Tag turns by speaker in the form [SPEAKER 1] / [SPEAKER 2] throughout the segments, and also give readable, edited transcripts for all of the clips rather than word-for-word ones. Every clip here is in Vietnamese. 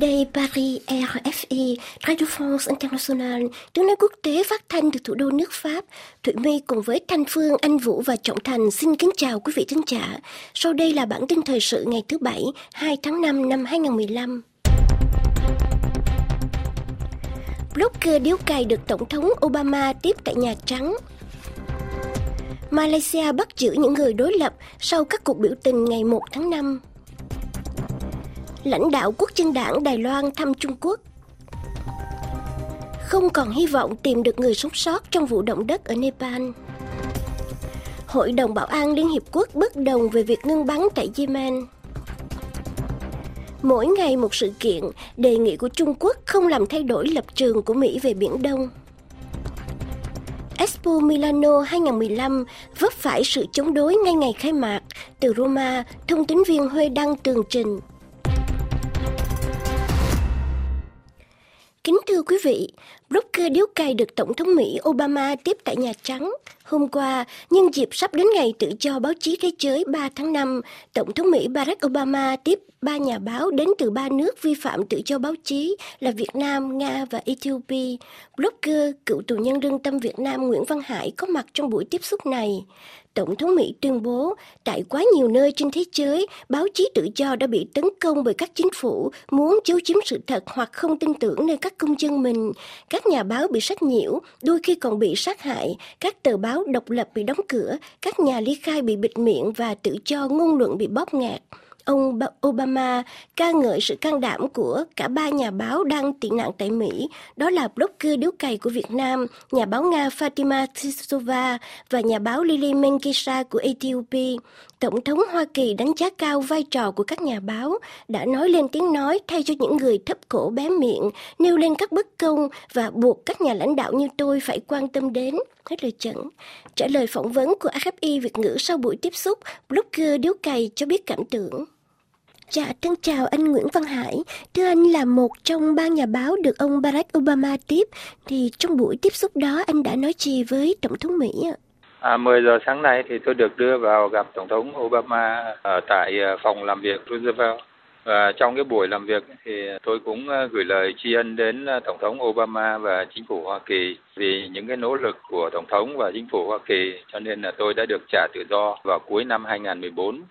[SPEAKER 1] Đây Paris RFI, Radio France International, tiếng nói quốc tế phát thanh từ thủ đô nước Pháp. Thụy My cùng với Thanh Phương, Anh Vũ và Trọng Thành xin kính chào quý vị thính giả. Sau đây là bản tin thời sự ngày thứ Bảy, 2 tháng 5 năm 2015. Blogger điếu cày được Tổng thống Obama tiếp tại Nhà Trắng. Malaysia bắt giữ những người đối lập sau các cuộc biểu tình ngày 1 tháng 5. Lãnh đạo quốc dân đảng Đài Loan thăm Trung Quốc. Không còn hy vọng tìm được người sống sót trong vụ động đất ở Nepal. Hội đồng Bảo an Liên Hiệp Quốc bất đồng về việc ngưng bắn tại Yemen. Mỗi ngày một sự kiện, đề nghị của Trung Quốc không làm thay đổi lập trường của Mỹ về Biển Đông. Expo Milano 2015 vấp phải sự chống đối ngay ngày khai mạc. Từ Roma, thông tín viên Huê Đăng tường trình. Kính thưa quý vị, blogger điếu cày được Tổng thống Mỹ Obama tiếp tại Nhà Trắng. Hôm qua, nhân dịp sắp đến ngày tự do báo chí thế giới 3 tháng 5, Tổng thống Mỹ Barack Obama tiếp 3 nhà báo đến từ 3 nước vi phạm tự do báo chí là Việt Nam, Nga và Ethiopia. Blogger, cựu tù nhân lương tâm Việt Nam Nguyễn Văn Hải có mặt trong buổi tiếp xúc này. Tổng thống Mỹ tuyên bố, tại quá nhiều nơi trên thế giới, báo chí tự do đã bị tấn công bởi các chính phủ muốn giấu giếm sự thật hoặc không tin tưởng nơi các công dân mình. Các nhà báo bị sách nhiễu, đôi khi còn bị sát hại, các tờ báo độc lập bị đóng cửa, các nhà ly khai bị bịt miệng và tự do ngôn luận bị bóp nghẹt. Ông Obama ca ngợi sự can đảm của cả 3 nhà báo đang tị nạn tại Mỹ, đó là blogger điếu cày của Việt Nam, nhà báo Nga Fatima Tsitsova và nhà báo Lily Mengesha của Ethiopia. Tổng thống Hoa Kỳ đánh giá cao vai trò của các nhà báo, đã nói lên tiếng nói thay cho những người thấp cổ bé miệng, nêu lên các bất công và buộc các nhà lãnh đạo như tôi phải quan tâm đến. Hết lời dẫn. Trả lời phỏng vấn của RFI Việt ngữ sau buổi tiếp xúc, blogger điếu cày cho biết cảm tưởng. Dạ, thân chào anh Nguyễn Văn Hải. Thưa anh, là một trong 3 nhà báo được ông Barack Obama tiếp, thì trong buổi tiếp xúc đó anh đã nói gì với Tổng thống Mỹ ạ?
[SPEAKER 2] 10 giờ sáng nay thì tôi được đưa vào gặp Tổng thống Obama ở tại phòng làm việc Roosevelt. Và trong cái buổi làm việc thì tôi cũng gửi lời tri ân đến Tổng thống Obama và chính phủ Hoa Kỳ vì những cái nỗ lực của Tổng thống và chính phủ Hoa Kỳ, cho nên là tôi đã được trả tự do vào cuối năm 2014.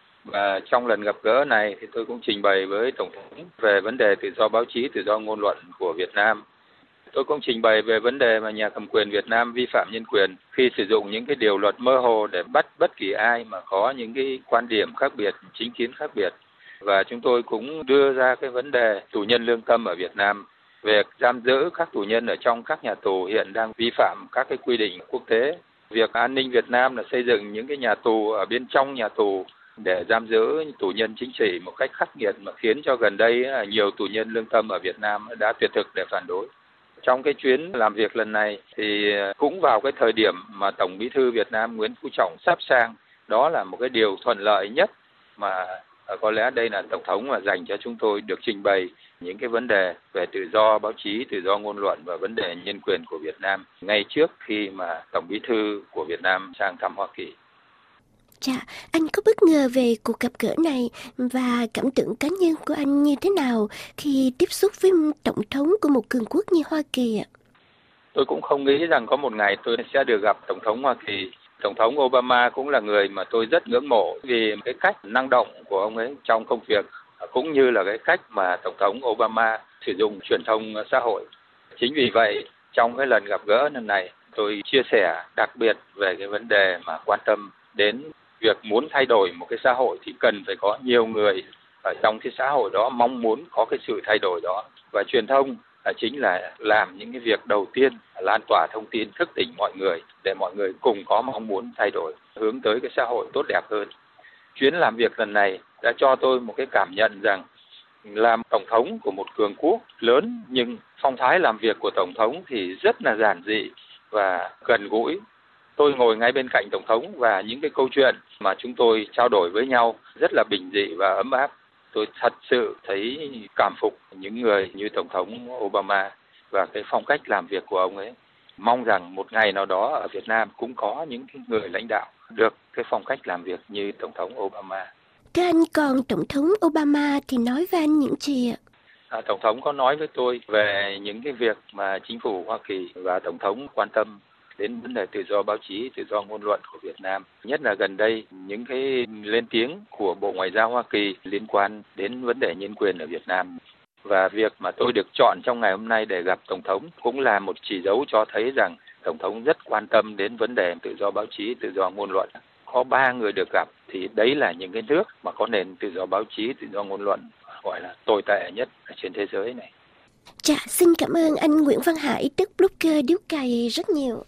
[SPEAKER 2] Và trong lần gặp gỡ này thì tôi cũng trình bày với Tổng thống về vấn đề tự do báo chí, tự do ngôn luận của Việt Nam. Tôi cũng trình bày về vấn đề mà nhà cầm quyền Việt Nam vi phạm nhân quyền khi sử dụng những cái điều luật mơ hồ để bắt bất kỳ ai mà có những cái quan điểm khác biệt, chính kiến khác biệt. Và chúng tôi cũng đưa ra cái vấn đề tù nhân lương tâm ở Việt Nam, việc giam giữ các tù nhân ở trong các nhà tù hiện đang vi phạm các cái quy định quốc tế. Việc an ninh Việt Nam là xây dựng những cái nhà tù ở bên trong nhà tù để giam giữ tù nhân chính trị một cách khắc nghiệt mà khiến cho gần đây nhiều tù nhân lương tâm ở Việt Nam đã tuyệt thực để phản đối. Trong cái chuyến làm việc lần này thì cũng vào cái thời điểm mà Tổng Bí thư Việt Nam Nguyễn Phú Trọng sắp sang, đó là một cái điều thuận lợi nhất mà có lẽ đây là Tổng thống mà dành cho chúng tôi được trình bày những cái vấn đề về tự do báo chí, tự do ngôn luận và vấn đề nhân quyền của Việt Nam ngay trước khi mà Tổng Bí thư của Việt Nam sang thăm Hoa Kỳ.
[SPEAKER 1] Dạ, anh có bất ngờ về cuộc gặp gỡ này và cảm tưởng cá nhân của anh như thế nào khi tiếp xúc với Tổng thống của một cường quốc như Hoa Kỳ ạ?
[SPEAKER 2] Tôi cũng không nghĩ rằng có một ngày tôi sẽ được gặp Tổng thống Hoa Kỳ. Tổng thống Obama cũng là người mà tôi rất ngưỡng mộ vì cái cách năng động của ông ấy trong công việc, cũng như là cái cách mà Tổng thống Obama sử dụng truyền thông xã hội. Chính vì vậy, trong cái lần gặp gỡ lần này, tôi chia sẻ đặc biệt về cái vấn đề mà quan tâm đến việc muốn thay đổi một cái xã hội thì cần phải có nhiều người ở trong cái xã hội đó mong muốn có cái sự thay đổi đó. Và truyền thông chính là làm những cái việc đầu tiên, lan tỏa thông tin, thức tỉnh mọi người để mọi người cùng có mong muốn thay đổi, hướng tới cái xã hội tốt đẹp hơn. Chuyến làm việc lần này đã cho tôi một cái cảm nhận rằng làm Tổng thống của một cường quốc lớn nhưng phong thái làm việc của Tổng thống thì rất là giản dị và gần gũi. Tôi ngồi ngay bên cạnh Tổng thống và những cái câu chuyện mà chúng tôi trao đổi với nhau rất là bình dị và ấm áp. Tôi thật sự thấy cảm phục những người như Tổng thống Obama và cái phong cách làm việc của ông ấy. Mong rằng một ngày nào đó ở Việt Nam cũng có những cái người lãnh đạo được cái phong cách làm việc như Tổng thống Obama.
[SPEAKER 1] Thưa anh, còn Tổng thống Obama thì nói với anh những gì ạ?
[SPEAKER 2] Tổng thống có nói với tôi về những cái việc mà chính phủ Hoa Kỳ và Tổng thống quan tâm đến vấn đề tự do báo chí, tự do ngôn luận của Việt Nam. Nhất là gần đây, những cái lên tiếng của Bộ Ngoại giao Hoa Kỳ liên quan đến vấn đề nhân quyền ở Việt Nam. Và việc mà tôi được chọn trong ngày hôm nay để gặp Tổng thống cũng là một chỉ dấu cho thấy rằng Tổng thống rất quan tâm đến vấn đề tự do báo chí, tự do ngôn luận. Có 3 người được gặp thì đấy là những cái nước mà có nền tự do báo chí, tự do ngôn luận gọi là tồi tệ nhất ở trên thế giới này.
[SPEAKER 1] Dạ, xin cảm ơn anh Nguyễn Văn Hải, tức blogger điếu cày rất nhiều.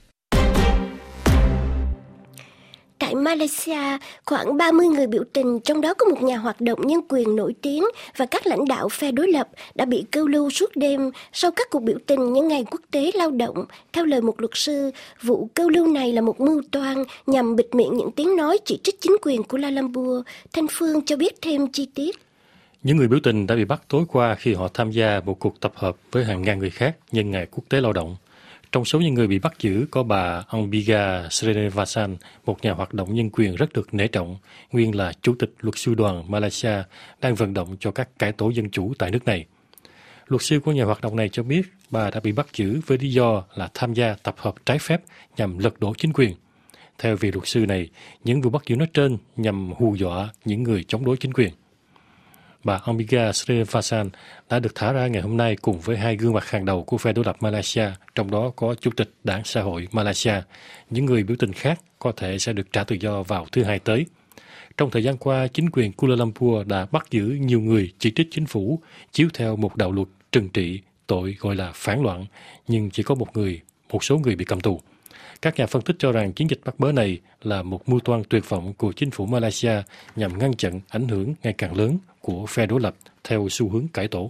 [SPEAKER 1] Tại Malaysia, khoảng 30 người biểu tình, trong đó có một nhà hoạt động nhân quyền nổi tiếng và các lãnh đạo phe đối lập đã bị câu lưu suốt đêm sau các cuộc biểu tình nhân ngày quốc tế lao động. Theo lời một luật sư, vụ câu lưu này là một mưu toan nhằm bịt miệng những tiếng nói chỉ trích chính quyền Kuala Lumpur. Thanh Phương cho biết thêm chi tiết.
[SPEAKER 3] Những người biểu tình đã bị bắt tối qua khi họ tham gia một cuộc tập hợp với hàng ngàn người khác nhân ngày quốc tế lao động. Trong số những người bị bắt giữ có bà Ambiga Sreenivasan, một nhà hoạt động nhân quyền rất được nể trọng, nguyên là chủ tịch luật sư đoàn Malaysia, đang vận động cho các cải tổ dân chủ tại nước này. Luật sư của nhà hoạt động này cho biết bà đã bị bắt giữ với lý do là tham gia tập hợp trái phép nhằm lật đổ chính quyền. Theo vị luật sư này, những vụ bắt giữ nói trên nhằm hù dọa những người chống đối chính quyền. Bà Ambiga Sreenivasan đã được thả ra ngày hôm nay cùng với 2 gương mặt hàng đầu của phe đối lập Malaysia, trong đó có Chủ tịch Đảng Xã hội Malaysia. Những người biểu tình khác có thể sẽ được trả tự do vào thứ Hai tới. Trong thời gian qua, chính quyền Kuala Lumpur đã bắt giữ nhiều người chỉ trích chính phủ chiếu theo một đạo luật trừng trị tội gọi là phản loạn, nhưng chỉ có một số người bị cầm tù. Các nhà phân tích cho rằng chiến dịch bắt bớ này là một mưu toan tuyệt vọng của chính phủ Malaysia nhằm ngăn chặn ảnh hưởng ngày càng lớn của phe đối lập theo xu hướng cải tổ.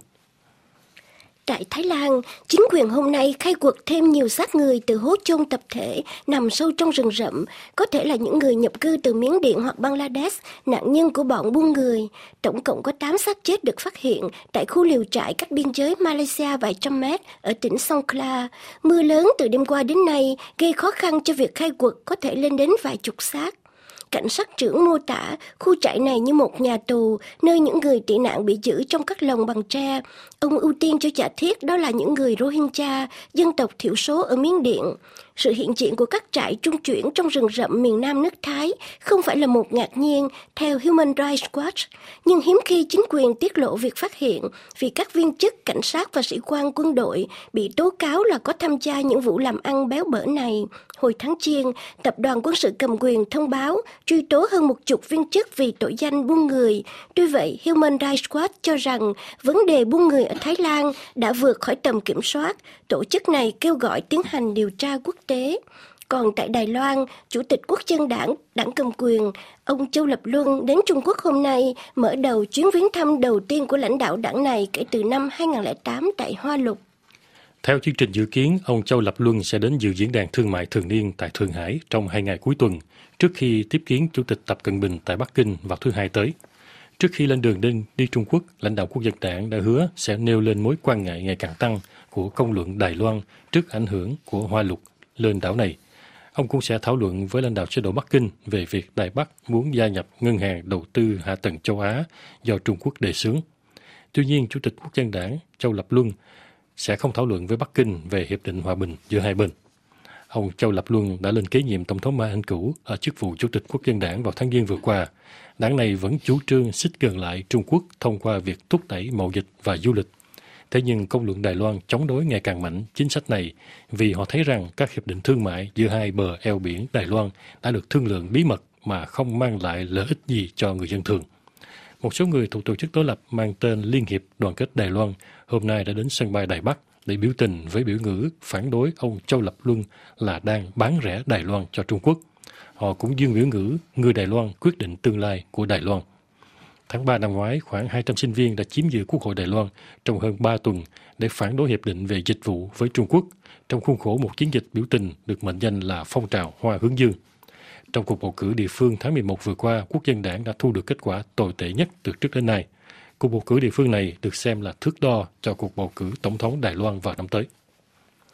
[SPEAKER 1] Tại Thái Lan, chính quyền hôm nay khai quật thêm nhiều xác người từ hố chôn tập thể nằm sâu trong rừng rậm, có thể là những người nhập cư từ Miến Điện hoặc Bangladesh, nạn nhân của bọn buôn người. Tổng cộng có 8 xác chết được phát hiện tại khu liều trại cách biên giới Malaysia vài trăm mét ở tỉnh Songkhla. Mưa lớn từ đêm qua đến nay gây khó khăn cho việc khai quật, có thể lên đến vài chục xác. Cảnh sát trưởng mô tả khu trại này như một nhà tù, nơi những người tị nạn bị giữ trong các lồng bằng tre. Ông ưu tiên cho giả thiết đó là những người Rohingya, dân tộc thiểu số ở Miến Điện. Sự hiện diện của các trại trung chuyển trong rừng rậm miền Nam nước Thái không phải là một ngạc nhiên theo Human Rights Watch, nhưng hiếm khi chính quyền tiết lộ việc phát hiện vì các viên chức, cảnh sát và sĩ quan quân đội bị tố cáo là có tham gia những vụ làm ăn béo bở này. Hồi tháng Giêng, tập đoàn quân sự cầm quyền thông báo truy tố hơn 10 viên chức vì tội danh buôn người. Tuy vậy, Human Rights Watch cho rằng vấn đề buôn người ở Thái Lan đã vượt khỏi tầm kiểm soát. Tổ chức này kêu gọi tiến hành điều tra quốc tế. Còn tại Đài Loan, Chủ tịch Quốc dân đảng, đảng cầm quyền, ông Châu Lập Luân đến Trung Quốc hôm nay mở đầu chuyến viếng thăm đầu tiên của lãnh đạo đảng này kể từ năm 2008 tại Hoa Lục.
[SPEAKER 3] Theo chương trình dự kiến, ông Châu Lập Luân sẽ đến dự diễn đàn thương mại thường niên tại Thượng Hải trong 2 ngày cuối tuần, trước khi tiếp kiến Chủ tịch Tập Cận Bình tại Bắc Kinh vào thứ Hai tới. Trước khi lên đường đi Trung Quốc, lãnh đạo Quốc dân đảng đã hứa sẽ nêu lên mối quan ngại ngày càng tăng của công luận Đài Loan trước ảnh hưởng của Hoa Lục lên đảo này. Ông cũng sẽ thảo luận với lãnh đạo chế độ Bắc Kinh về việc Đài Bắc muốn gia nhập Ngân hàng Đầu tư Hạ tầng châu Á do Trung Quốc đề xướng. Tuy nhiên, Chủ tịch Quốc dân đảng Châu Lập Luân sẽ không thảo luận với Bắc Kinh về hiệp định hòa bình giữa hai bên. Ông Châu Lập Luân đã lên kế nhiệm Tổng thống Mai Anh Cửu ở chức vụ Chủ tịch Quốc dân đảng vào tháng Giêng vừa qua. Đảng này vẫn chủ trương xích gần lại Trung Quốc thông qua việc thúc đẩy mậu dịch và du lịch. Thế nhưng công luận Đài Loan chống đối ngày càng mạnh chính sách này vì họ thấy rằng các hiệp định thương mại giữa hai bờ eo biển Đài Loan đã được thương lượng bí mật mà không mang lại lợi ích gì cho người dân thường. Một số người thuộc tổ chức đối lập mang tên Liên hiệp Đoàn kết Đài Loan hôm nay đã đến sân bay Đài Bắc để biểu tình với biểu ngữ phản đối ông Châu Lập Luân là đang bán rẻ Đài Loan cho Trung Quốc. Họ cũng dương biểu ngữ người Đài Loan quyết định tương lai của Đài Loan. Tháng 3 năm ngoái, khoảng 200 sinh viên đã chiếm giữ Quốc hội Đài Loan trong hơn 3 tuần để phản đối hiệp định về dịch vụ với Trung Quốc, trong khuôn khổ một chiến dịch biểu tình được mệnh danh là phong trào Hoa Hướng Dương. Trong cuộc bầu cử địa phương tháng 11 vừa qua, Quốc dân đảng đã thu được kết quả tồi tệ nhất từ trước đến nay. Cuộc bầu cử địa phương này được xem là thước đo cho cuộc bầu cử tổng thống Đài Loan vào năm tới.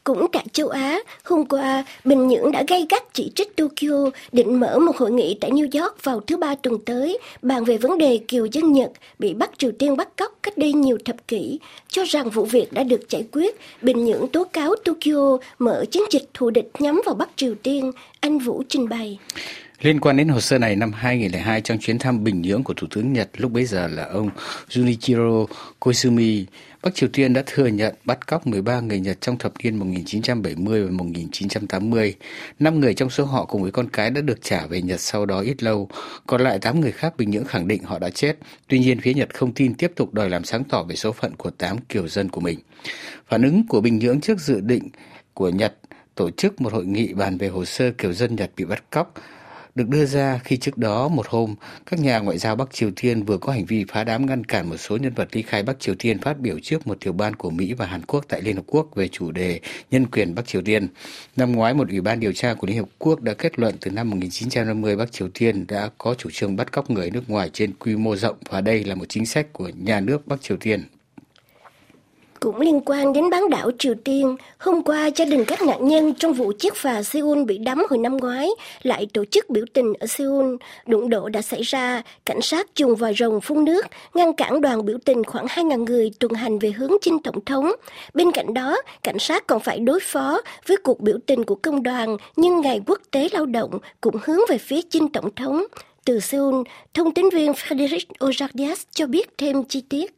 [SPEAKER 1] Cũng tại châu Á, hôm qua, Bình Nhưỡng đã gay gắt chỉ trích Tokyo định mở một hội nghị tại New York vào thứ Ba tuần tới bàn về vấn đề kiều dân Nhật bị Bắc Triều Tiên bắt cóc cách đây nhiều thập kỷ, cho rằng vụ việc đã được giải quyết. Bình Nhưỡng tố cáo Tokyo mở chiến dịch thù địch nhắm vào Bắc Triều Tiên, anh Vũ trình bày.
[SPEAKER 4] Liên quan đến hồ sơ này, năm 2002 trong chuyến thăm Bình Nhưỡng của Thủ tướng Nhật lúc bấy giờ là ông Junichiro Koizumi, Bắc Triều Tiên đã thừa nhận bắt cóc 13 người Nhật trong thập niên 1970 và 1980. 5 người trong số họ cùng với con cái đã được trả về Nhật sau đó ít lâu. Còn lại 8 người khác Bình Nhưỡng khẳng định họ đã chết. Tuy nhiên, phía Nhật không tin, tiếp tục đòi làm sáng tỏ về số phận của 8 kiều dân của mình. Phản ứng của Bình Nhưỡng trước dự định của Nhật tổ chức một hội nghị bàn về hồ sơ kiều dân Nhật bị bắt cóc được đưa ra khi trước đó một hôm, các nhà ngoại giao Bắc Triều Tiên vừa có hành vi phá đám ngăn cản một số nhân vật ly khai Bắc Triều Tiên phát biểu trước một tiểu ban của Mỹ và Hàn Quốc tại Liên Hợp Quốc về chủ đề nhân quyền Bắc Triều Tiên. Năm ngoái, một ủy ban điều tra của Liên Hợp Quốc đã kết luận từ năm 1950 Bắc Triều Tiên đã có chủ trương bắt cóc người nước ngoài trên quy mô rộng và đây là một chính sách của nhà nước Bắc Triều Tiên.
[SPEAKER 1] Cũng liên quan đến bán đảo Triều Tiên, hôm qua gia đình các nạn nhân trong vụ chiếc phà Seoul bị đắm hồi năm ngoái lại tổ chức biểu tình ở Seoul. Đụng độ đã xảy ra, cảnh sát dùng vòi rồng phun nước, ngăn cản đoàn biểu tình khoảng 2.000 người tuần hành về hướng Dinh Tổng thống. Bên cạnh đó, cảnh sát còn phải đối phó với cuộc biểu tình của công đoàn nhân ngày Quốc tế Lao động cũng hướng về phía Dinh Tổng thống. Từ Seoul, thông tín viên Frédéric Ojardias cho biết thêm chi tiết.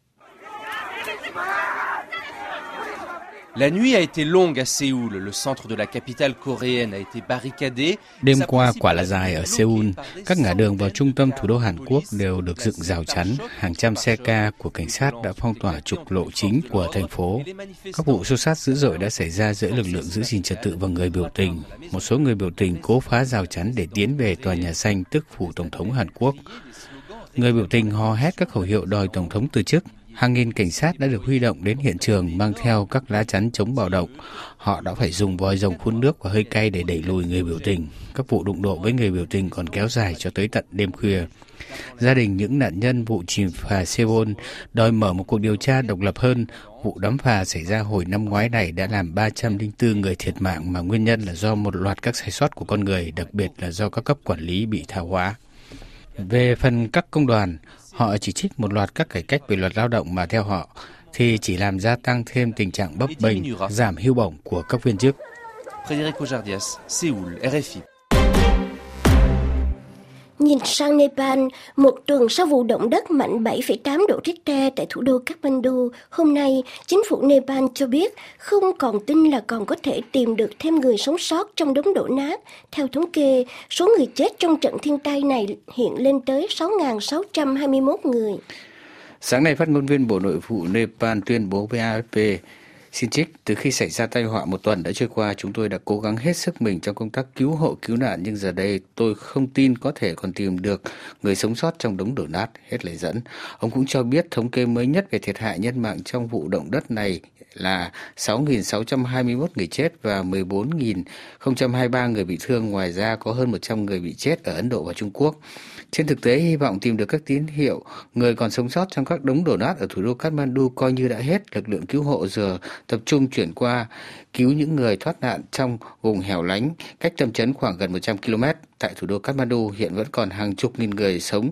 [SPEAKER 5] La nuit a été longue à Séoul, le centre de la capitale coréenne a été barricadé.
[SPEAKER 4] Đêm qua quả là dài ở Seoul, các ngã đường vào trung tâm thủ đô Hàn Quốc đều được dựng rào chắn, hàng trăm xe ca của cảnh sát đã phong tỏa trục lộ chính của thành phố. Các vụ xô xát dữ dội đã xảy ra giữa lực lượng giữ gìn trật tự và người biểu tình. Một số người biểu tình cố phá rào chắn để tiến về tòa nhà xanh tức phủ tổng thống Hàn Quốc. Người biểu tình hò hét các khẩu hiệu đòi tổng thống từ chức. Hàng nghìn cảnh sát đã được huy động đến hiện trường mang theo các lá chắn chống bạo động. Họ đã phải dùng vòi rồng phun nước và hơi cay để đẩy lùi người biểu tình. Các vụ đụng độ với người biểu tình còn kéo dài cho tới tận đêm khuya. Gia đình những nạn nhân vụ chìm phà Seoul đòi mở một cuộc điều tra độc lập hơn. Vụ đắm phà xảy ra hồi năm ngoái này đã làm 304 người thiệt mạng mà nguyên nhân là do một loạt các sai sót của con người, đặc biệt là do các cấp quản lý bị tha hóa. Về phần các công đoàn, họ chỉ trích một loạt các cải cách về luật lao động mà theo họ thì chỉ làm gia tăng thêm tình trạng bấp bênh, giảm hưu bổng của các viên chức.
[SPEAKER 5] Frédéric Ojardias, Séoul, RFI.
[SPEAKER 1] Nhìn sang Nepal, một tuần sau vụ động đất mạnh 7,8 độ Richter tại thủ đô Kathmandu, hôm nay, chính phủ Nepal cho biết không còn tin là còn có thể tìm được thêm người sống sót trong đống đổ nát. Theo thống kê, số người chết trong trận thiên tai này hiện lên tới 6.621 người.
[SPEAKER 4] Sáng nay, phát ngôn viên Bộ Nội vụ Nepal tuyên bố với AFP, xin trích, từ khi xảy ra tai họa một tuần đã trôi qua, chúng tôi đã cố gắng hết sức mình trong công tác cứu hộ cứu nạn, nhưng giờ đây tôi không tin có thể còn tìm được người sống sót trong đống đổ nát, hết lời dẫn. Ông cũng cho biết thống kê mới nhất về thiệt hại nhân mạng trong vụ động đất này là 6.621 người chết và 14.023 người bị thương, ngoài ra có hơn 100 người bị chết ở Ấn Độ và Trung Quốc. Trên thực tế, hy vọng tìm được các tín hiệu người còn sống sót trong các đống đổ nát ở thủ đô Kathmandu coi như đã hết. Lực lượng cứu hộ giờ tập trung chuyển qua cứu những người thoát nạn trong vùng hẻo lánh cách tâm trấn khoảng gần 100 km. Tại thủ đô Kathmandu hiện vẫn còn hàng chục nghìn người sống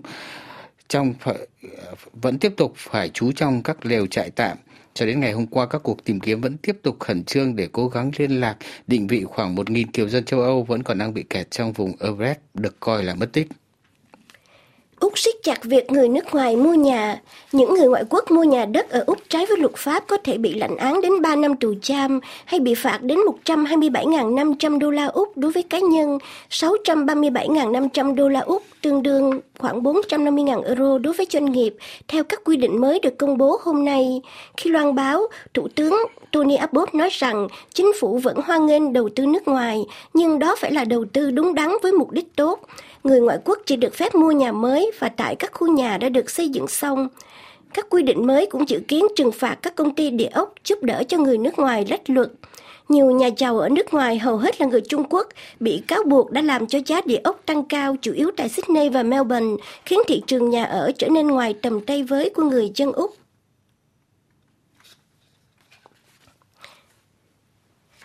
[SPEAKER 4] vẫn tiếp tục phải trú trong các lều trại tạm. Cho đến ngày hôm qua, các cuộc tìm kiếm vẫn tiếp tục khẩn trương để cố gắng liên lạc, định vị khoảng 1.000 kiều dân châu Âu vẫn còn đang bị kẹt trong vùng Everest, được coi là mất tích.
[SPEAKER 1] Úc siết chặt việc người nước ngoài mua nhà. Những người ngoại quốc mua nhà đất ở Úc trái với luật pháp có thể bị lãnh án đến 3 năm tù giam hay bị phạt đến 127.500 đô la Úc đối với cá nhân, 637.500 đô la Úc tương đương khoảng 450.000 euro đối với doanh nghiệp, theo các quy định mới được công bố hôm nay. Khi loan báo, Thủ tướng Tony Abbott nói rằng chính phủ vẫn hoan nghênh đầu tư nước ngoài, nhưng đó phải là đầu tư đúng đắn với mục đích tốt. Người ngoại quốc chỉ được phép mua nhà mới và tại các khu nhà đã được xây dựng xong. Các quy định mới cũng dự kiến trừng phạt các công ty địa ốc giúp đỡ cho người nước ngoài lách luật. Nhiều nhà giàu ở nước ngoài, hầu hết là người Trung Quốc, bị cáo buộc đã làm cho giá địa ốc tăng cao, chủ yếu tại Sydney và Melbourne, khiến thị trường nhà ở trở nên ngoài tầm tay với của người dân Úc.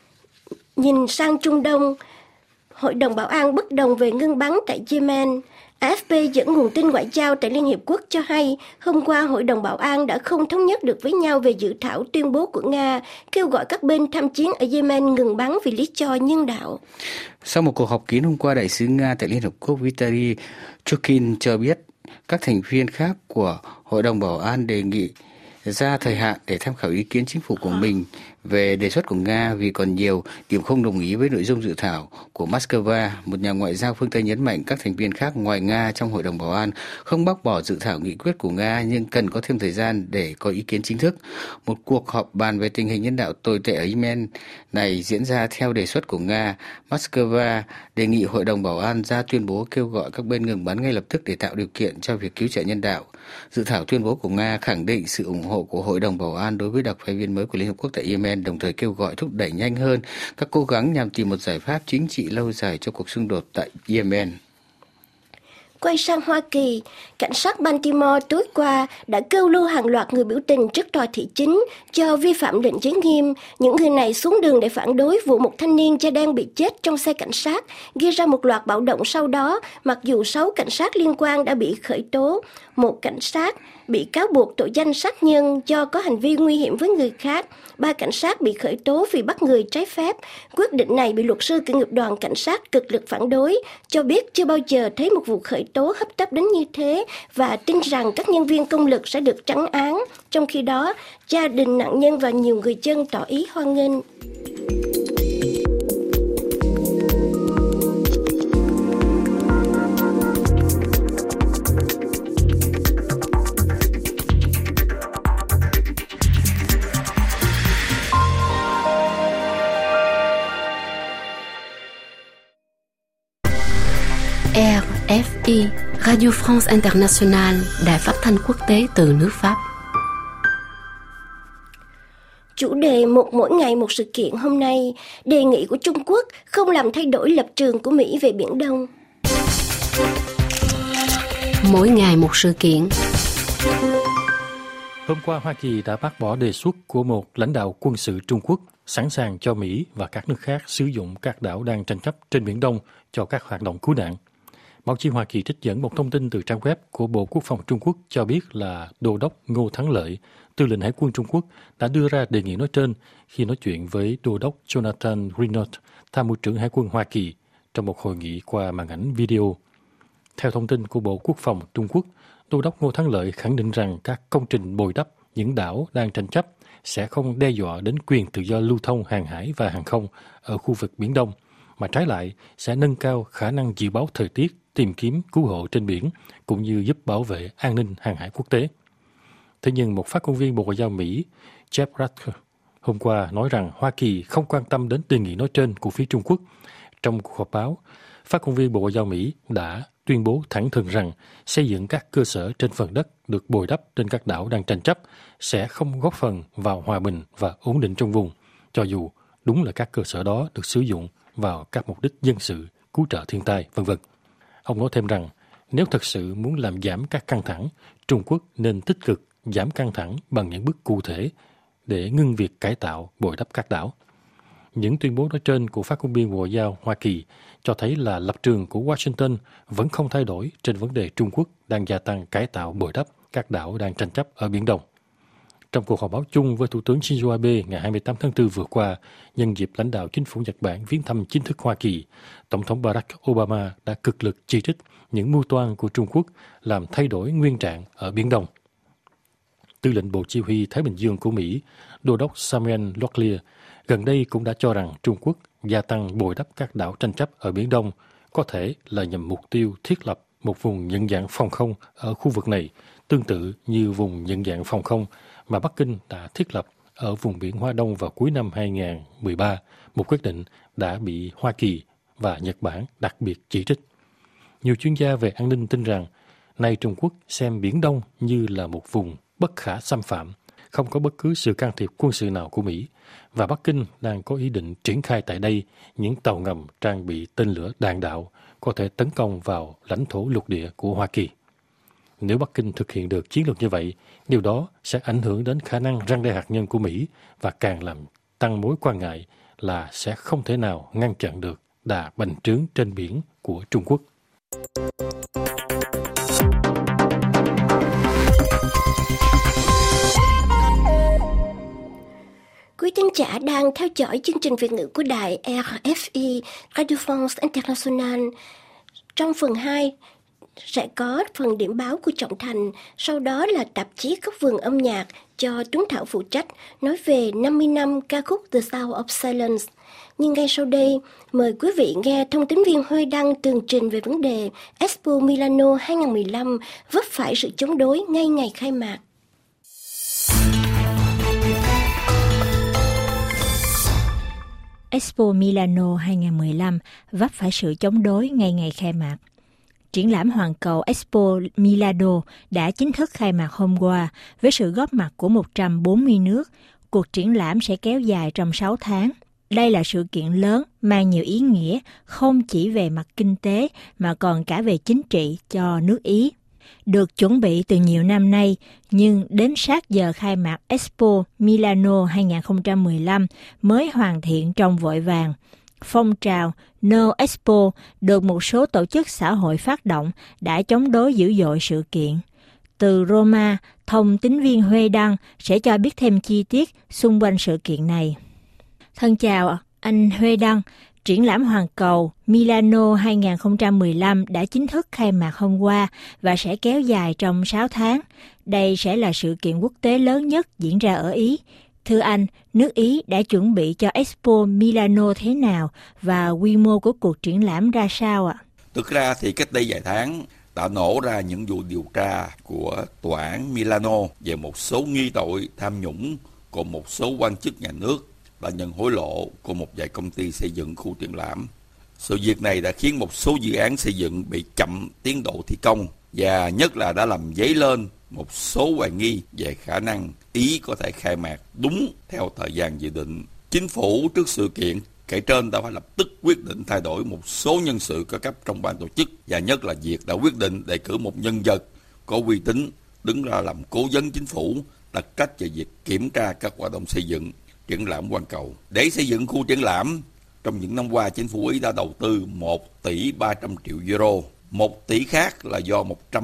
[SPEAKER 1] Nhìn sang Trung Đông, Hội đồng Bảo an bất đồng về ngưng bắn tại Yemen. AFP dẫn nguồn tin ngoại giao tại Liên Hiệp Quốc cho hay, hôm qua Hội đồng Bảo an đã không thống nhất được với nhau về dự thảo tuyên bố của Nga, kêu gọi các bên tham chiến ở Yemen ngừng bắn vì lý do nhân đạo.
[SPEAKER 4] Sau một cuộc họp kín hôm qua, đại sứ Nga tại Liên Hợp Quốc Vitaly Churkin cho biết các thành viên khác của Hội đồng Bảo an đề nghị ra thời hạn để tham khảo ý kiến chính phủ của mình về đề xuất của Nga vì còn nhiều điểm không đồng ý với nội dung dự thảo của Moscow. Một nhà ngoại giao phương Tây nhấn mạnh các thành viên khác ngoài Nga trong Hội đồng Bảo an không bác bỏ dự thảo nghị quyết của Nga nhưng cần có thêm thời gian để có ý kiến chính thức. Một cuộc họp bàn về tình hình nhân đạo tồi tệ ở Yemen này diễn ra theo đề xuất của Nga. Moscow đề nghị Hội đồng Bảo an ra tuyên bố kêu gọi các bên ngừng bắn ngay lập tức để tạo điều kiện cho việc cứu trợ nhân đạo. Dự thảo tuyên bố của Nga khẳng định sự ủng hộ của Hội đồng Bảo an đối với đặc phái viên mới của Liên Hợp Quốc tại Yemen, đồng thời kêu gọi thúc đẩy nhanh hơn các cố gắng nhằm tìm một giải pháp chính trị lâu dài cho cuộc xung đột tại Yemen.
[SPEAKER 1] Quay sang Hoa Kỳ, cảnh sát Baltimore tối qua đã câu lưu hàng loạt người biểu tình trước tòa thị chính cho vi phạm lệnh giới nghiêm. Những người này xuống đường để phản đối vụ một thanh niên da đen bị chết trong xe cảnh sát, gây ra một loạt bạo động sau đó, mặc dù 6 cảnh sát liên quan đã bị khởi tố. Một cảnh sát bị cáo buộc tội danh sát nhân do có hành vi nguy hiểm với người khác. 3 cảnh sát bị khởi tố vì bắt người trái phép. Quyết định này bị luật sư của nghiệp đoàn cảnh sát cực lực phản đối, cho biết chưa bao giờ thấy một vụ khởi tố hấp tấp đến như thế và tin rằng các nhân viên công lực sẽ được trắng án. Trong khi đó, gia đình nạn nhân và nhiều người dân tỏ ý hoan nghênh.
[SPEAKER 6] RFI, Radio France Internationale, Đài Phát thanh Quốc tế từ nước Pháp.
[SPEAKER 1] Chủ đề một mỗi ngày một sự kiện hôm nay, đề nghị của Trung Quốc không làm thay đổi lập trường của Mỹ về Biển Đông.
[SPEAKER 6] Mỗi ngày một sự kiện.
[SPEAKER 3] Hôm qua, Hoa Kỳ đã bác bỏ đề xuất của một lãnh đạo quân sự Trung Quốc sẵn sàng cho Mỹ và các nước khác sử dụng các đảo đang tranh chấp trên Biển Đông cho các hoạt động cứu nạn. Báo chí Hoa Kỳ trích dẫn một thông tin từ trang web của Bộ Quốc phòng Trung Quốc cho biết là Đô đốc Ngô Thắng Lợi, Tư lệnh Hải quân Trung Quốc, đã đưa ra đề nghị nói trên khi nói chuyện với Đô đốc Jonathan Reynolds, Tham mưu trưởng Hải quân Hoa Kỳ, trong một hội nghị qua màn ảnh video. Theo thông tin của Bộ Quốc phòng Trung Quốc, Đô đốc Ngô Thắng Lợi khẳng định rằng các công trình bồi đắp những đảo đang tranh chấp sẽ không đe dọa đến quyền tự do lưu thông hàng hải và hàng không ở khu vực Biển Đông, mà trái lại sẽ nâng cao khả năng dự báo thời tiết, tìm kiếm cứu hộ trên biển, cũng như giúp bảo vệ an ninh hàng hải quốc tế. Thế nhưng một phát ngôn viên Bộ Ngoại giao Mỹ, Jeff Ratker, hôm qua nói rằng Hoa Kỳ không quan tâm đến đề nghị nói trên của phía Trung Quốc. Trong cuộc họp báo, phát ngôn viên Bộ Ngoại giao Mỹ đã tuyên bố thẳng thừng rằng xây dựng các cơ sở trên phần đất được bồi đắp trên các đảo đang tranh chấp sẽ không góp phần vào hòa bình và ổn định trong vùng, cho dù đúng là các cơ sở đó được sử dụng vào các mục đích dân sự, cứu trợ thiên tai, v.v. Ông nói thêm rằng nếu thật sự muốn làm giảm các căng thẳng, Trung Quốc nên tích cực giảm căng thẳng bằng những bước cụ thể để ngưng việc cải tạo, bồi đắp các đảo. Những tuyên bố nói trên của phát ngôn viên Bộ Ngoại giao Hoa Kỳ cho thấy là lập trường của Washington vẫn không thay đổi trên vấn đề Trung Quốc đang gia tăng cải tạo, bồi đắp các đảo đang tranh chấp ở Biển Đông. Trong cuộc họp báo chung với Thủ tướng Shinzo Abe ngày 28 tháng 4 vừa qua, nhân dịp lãnh đạo chính phủ Nhật Bản viếng thăm chính thức Hoa Kỳ, Tổng thống Barack Obama đã cực lực chỉ trích những mưu toan của Trung Quốc làm thay đổi nguyên trạng ở Biển Đông. Tư lệnh Bộ Chỉ huy Thái Bình Dương của Mỹ, Đô đốc Samuel Locklear, gần đây cũng đã cho rằng Trung Quốc gia tăng bồi đắp các đảo tranh chấp ở Biển Đông có thể là nhằm mục tiêu thiết lập một vùng nhận dạng phòng không ở khu vực này, tương tự như vùng nhận dạng phòng không mà Bắc Kinh đã thiết lập ở vùng biển Hoa Đông vào cuối năm 2013, một quyết định đã bị Hoa Kỳ và Nhật Bản đặc biệt chỉ trích. Nhiều chuyên gia về an ninh tin rằng, nay Trung Quốc xem Biển Đông như là một vùng bất khả xâm phạm, không có bất cứ sự can thiệp quân sự nào của Mỹ, và Bắc Kinh đang có ý định triển khai tại đây những tàu ngầm trang bị tên lửa đạn đạo có thể tấn công vào lãnh thổ lục địa của Hoa Kỳ. Nếu Bắc Kinh thực hiện được chiến lược như vậy, điều đó sẽ ảnh hưởng đến khả năng răn đe hạt nhân của Mỹ và càng làm tăng mối quan ngại là sẽ không thể nào ngăn chặn được đà bành trướng trên biển của Trung Quốc.
[SPEAKER 1] Quý thính giả đang theo dõi chương trình Việt ngữ của đài RFI, Radio France International. Trong phần 2 sẽ có phần điểm báo của Trọng Thành, sau đó là tạp chí Góc vườn âm nhạc do Tuấn Thảo phụ trách, nói về 50 năm ca khúc The Sound of Silence. Nhưng ngay sau đây, mời quý vị nghe thông tín viên Huê Đăng tường trình về vấn đề Expo Milano 2015 vấp phải sự chống đối ngay ngày khai mạc.
[SPEAKER 7] Expo Milano 2015 vấp phải sự chống đối ngay ngày khai mạc. Triển lãm hoàn cầu Expo Milano đã chính thức khai mạc hôm qua với sự góp mặt của 140 nước. Cuộc triển lãm sẽ kéo dài trong 6 tháng. Đây là sự kiện lớn mang nhiều ý nghĩa không chỉ về mặt kinh tế mà còn cả về chính trị cho nước Ý. Được chuẩn bị từ nhiều năm nay, nhưng đến sát giờ khai mạc Expo Milano 2015 mới hoàn thiện trong vội vàng. Phong trào No Expo được một số tổ chức xã hội phát động đã chống đối dữ dội sự kiện. Từ Roma, thông tín viên Huê Đăng sẽ cho biết thêm chi tiết xung quanh sự kiện này. Thân chào anh Huê Đăng. Triển lãm hoàn cầu Milano 2015 đã chính thức khai mạc hôm qua và sẽ kéo dài trong 6 tháng. Đây sẽ là sự kiện quốc tế lớn nhất diễn ra ở Ý. Thưa anh, nước Ý đã chuẩn bị cho Expo Milano thế nào và quy mô của cuộc triển lãm ra sao ạ?
[SPEAKER 8] Thực ra thì cách đây vài tháng đã nổ ra những vụ điều tra của tòa án Milano về một số nghi tội tham nhũng của một số quan chức nhà nước đã nhận hối lộ của một vài công ty xây dựng khu triển lãm. Sự việc này đã khiến một số dự án xây dựng bị chậm tiến độ thi công và nhất là đã làm dấy lên một số hoài nghi về khả năng Ý có thể khai mạc đúng theo thời gian dự định. Chính phủ trước sự kiện kể trên đã phải lập tức quyết định thay đổi một số nhân sự cao cấp trong ban tổ chức và nhất là việc đã quyết định đề cử một nhân vật có uy tín đứng ra làm cố vấn chính phủ đặc trách về việc kiểm tra các hoạt động xây dựng triển lãm toàn cầu. Để xây dựng khu triển lãm, trong những năm qua, chính phủ Ý đã đầu tư 1 tỷ 300 triệu euro. 1 tỷ khác là do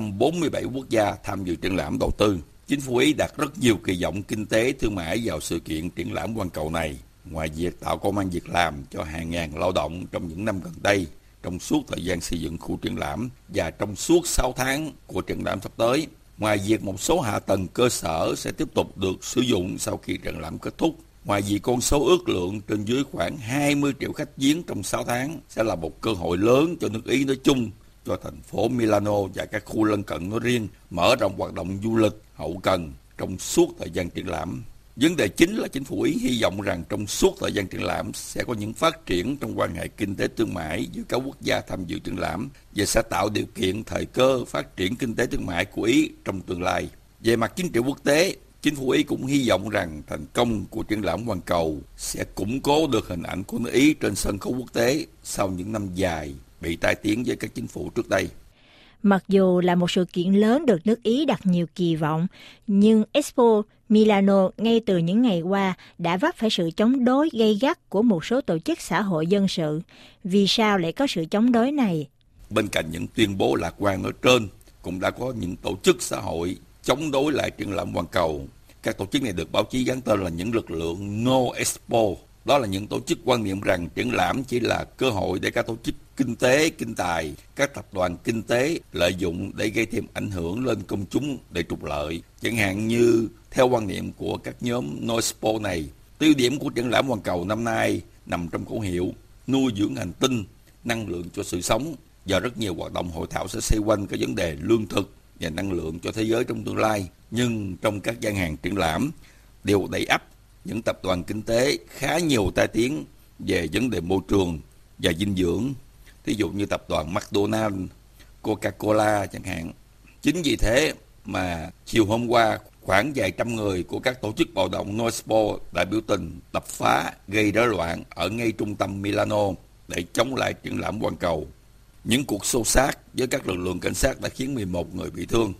[SPEAKER 8] 147 quốc gia tham dự triển lãm đầu tư. Chính phủ Ý đặt rất nhiều kỳ vọng kinh tế thương mại vào sự kiện triển lãm toàn cầu này. Ngoài việc tạo công ăn việc làm cho hàng ngàn lao động trong những năm gần đây, trong suốt thời gian xây dựng khu triển lãm và trong suốt 6 tháng của triển lãm sắp tới, ngoài việc một số hạ tầng cơ sở sẽ tiếp tục được sử dụng sau khi triển lãm kết thúc, ngoài việc con số ước lượng trên dưới khoảng 20 triệu khách viếng trong 6 tháng sẽ là một cơ hội lớn cho nước Ý nói chung, cho thành phố Milano và các khu lân cận nói riêng, mở rộng hoạt động du lịch hậu cần trong suốt thời gian triển lãm. Vấn đề chính là chính phủ Ý hy vọng rằng trong suốt thời gian triển lãm sẽ có những phát triển trong quan hệ kinh tế thương mại giữa các quốc gia tham dự triển lãm và sẽ tạo điều kiện thời cơ phát triển kinh tế thương mại của Ý trong tương lai. Về mặt chính trị quốc tế, chính phủ Ý cũng hy vọng rằng thành công của triển lãm toàn cầu sẽ củng cố được hình ảnh của nước Ý trên sân khấu quốc tế sau những năm dài bị tai tiếng với các chính phủ trước đây.
[SPEAKER 7] Mặc dù là một sự kiện lớn được nước Ý đặt nhiều kỳ vọng, nhưng Expo Milano ngay từ những ngày qua đã vấp phải sự chống đối gay gắt của một số tổ chức xã hội dân sự. Vì sao lại có sự chống đối này?
[SPEAKER 8] Bên cạnh những tuyên bố lạc quan ở trên, cũng đã có những tổ chức xã hội chống đối lại triển lãm toàn cầu. Các tổ chức này được báo chí gắn tên là những lực lượng No Expo. Đó là những tổ chức quan niệm rằng triển lãm chỉ là cơ hội để các tổ chức kinh tế, kinh tài, các tập đoàn kinh tế lợi dụng để gây thêm ảnh hưởng lên công chúng để trục lợi. Chẳng hạn như theo quan niệm của các nhóm No Expo này, tiêu điểm của triển lãm toàn cầu năm nay nằm trong khẩu hiệu nuôi dưỡng hành tinh, năng lượng cho sự sống, và rất nhiều hoạt động hội thảo sẽ xoay quanh các vấn đề lương thực và năng lượng cho thế giới trong tương lai. Nhưng trong các gian hàng triển lãm đều đầy ắp những tập đoàn kinh tế khá nhiều tai tiếng về vấn đề môi trường và dinh dưỡng, ví dụ như tập đoàn McDonald's, Coca-Cola chẳng hạn. Chính vì thế mà chiều hôm qua, khoảng vài trăm người của các tổ chức bạo động No Expo đã biểu tình đập phá, gây rối loạn ở ngay trung tâm Milano để chống lại triển lãm toàn cầu. Những cuộc xô xát với các lực lượng cảnh sát đã khiến 11 người bị thương.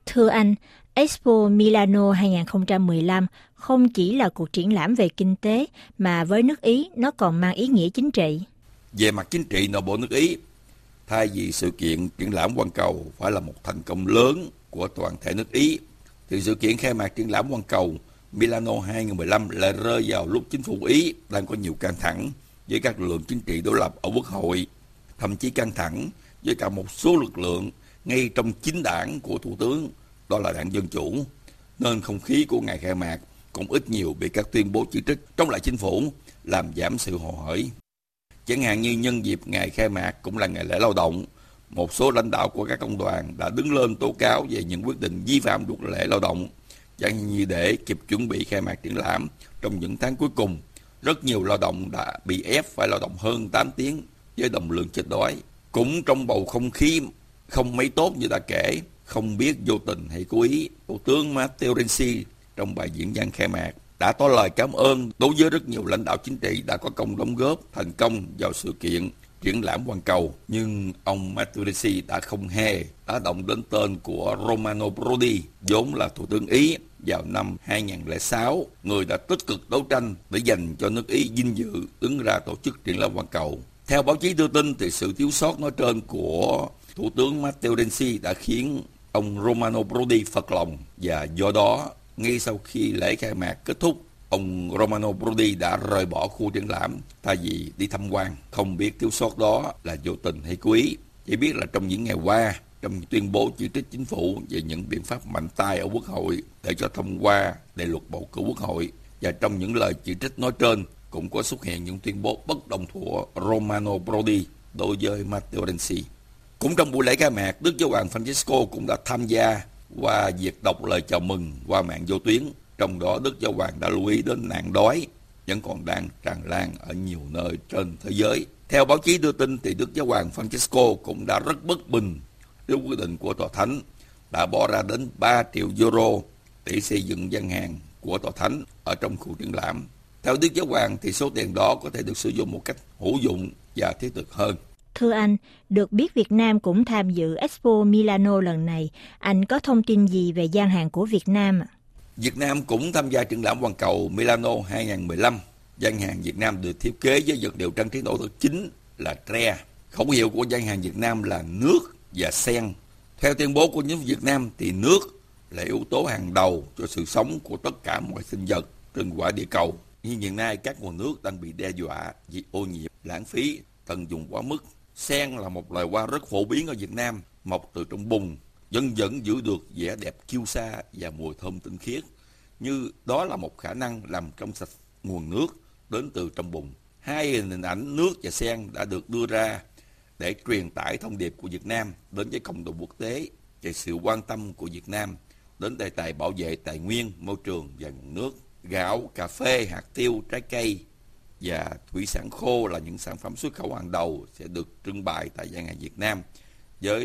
[SPEAKER 7] Thưa anh, Expo Milano 2015 không chỉ là cuộc triển lãm về kinh tế, mà với nước Ý nó còn mang ý nghĩa chính trị.
[SPEAKER 8] Về mặt chính trị nội bộ nước Ý, thay vì sự kiện triển lãm toàn cầu phải là một thành công lớn của toàn thể nước Ý, thì sự kiện khai mạc triển lãm toàn cầu Milano 2015 lại rơi vào lúc chính phủ Ý đang có nhiều căng thẳng với các lực lượng chính trị đối lập ở quốc hội, thậm chí căng thẳng với cả một số lực lượng ngay trong chính đảng của thủ tướng, đó là đảng Dân Chủ, nên không khí của ngày khai mạc cũng ít nhiều bị các tuyên bố chỉ trích chống lại chính phủ làm giảm sự hồ hởi. Chẳng hạn như nhân dịp ngày khai mạc cũng là ngày lễ lao động, một số lãnh đạo của các công đoàn đã đứng lên tố cáo về những quyết định vi phạm luật lệ lao động. Chẳng như để kịp chuẩn bị khai mạc triển lãm trong những tháng cuối cùng, rất nhiều lao động đã bị ép phải lao động hơn 8 tiếng với đồng lương chết đói. Cũng trong bầu không khí không mấy tốt như đã kể, không biết vô tình hay cố ý, Thủ tướng Matteo Renzi trong bài diễn văn khai mạc đã tỏ lời cảm ơn đối với rất nhiều lãnh đạo chính trị đã có công đóng góp thành công vào sự kiện triển lãm toàn cầu. Nhưng ông Matteo Renzi đã không hề tác động đến tên của Romano Prodi, vốn là Thủ tướng Ý vào năm 2006, người đã tích cực đấu tranh để dành cho nước Ý vinh dự đứng ra tổ chức triển lãm toàn cầu. Theo báo chí đưa tin thì sự thiếu sót nói trên của Thủ tướng Matteo Renzi đã khiến ông Romano Prodi phật lòng, và do đó ngay sau khi lễ khai mạc kết thúc, ông Romano Prodi đã rời bỏ khu triển lãm thay vì đi tham quan. Không biết thiếu sót đó là vô tình hay cố ý, chỉ biết là trong những ngày qua, trong tuyên bố chỉ trích chính phủ về những biện pháp mạnh tay ở Quốc hội để cho thông qua đề luật bầu cử Quốc hội, và trong những lời chỉ trích nói trên cũng có xuất hiện những tuyên bố bất đồng thuận Romano Prodi đối với Matteo Renzi. Cũng trong buổi lễ khai mạc, Đức Giáo hoàng Francisco cũng đã tham gia qua việc đọc lời chào mừng qua mạng vô tuyến. Trong đó Đức Giáo hoàng đã lưu ý đến nạn đói vẫn còn đang tràn lan ở nhiều nơi trên thế giới. Theo báo chí đưa tin thì Đức Giáo hoàng Francisco cũng đã rất bất bình trước quyết định của Tòa Thánh đã bỏ ra đến 3 triệu euro để xây dựng gian hàng của Tòa Thánh ở trong khu triển lãm. Theo Đức Giáo hoàng thì số tiền đó có thể được sử dụng một cách hữu dụng và thiết thực hơn.
[SPEAKER 7] Thưa anh, được biết Việt Nam cũng tham dự Expo Milano lần này. Anh có thông tin gì về gian hàng của Việt Nam?
[SPEAKER 8] Việt Nam cũng tham gia triển lãm toàn cầu Milano 2015. Gian hàng Việt Nam được thiết kế với vật liệu trang trí nổi bật chính là tre. Khẩu hiệu của gian hàng Việt Nam là nước và sen. Theo tuyên bố của chính phủ Việt Nam thì nước là yếu tố hàng đầu cho sự sống của tất cả mọi sinh vật trên quả địa cầu. Nhưng hiện nay các nguồn nước đang bị đe dọa vì ô nhiễm, lãng phí, tận dụng quá mức. Sen là một loài hoa rất phổ biến ở Việt Nam, mọc từ trong bùn, vẫn giữ được vẻ đẹp kiêu sa và mùi thơm tinh khiết. Như đó là một khả năng làm trong sạch nguồn nước đến từ trong bùn. Hai hình ảnh nước và sen đã được đưa ra để truyền tải thông điệp của Việt Nam đến với cộng đồng quốc tế về sự quan tâm của Việt Nam đến đề tài bảo vệ tài nguyên, môi trường và nguồn nước. Gạo, cà phê, hạt tiêu, trái cây và thủy sản khô là những sản phẩm xuất khẩu hàng đầu sẽ được trưng bày tại gian hàng Việt Nam với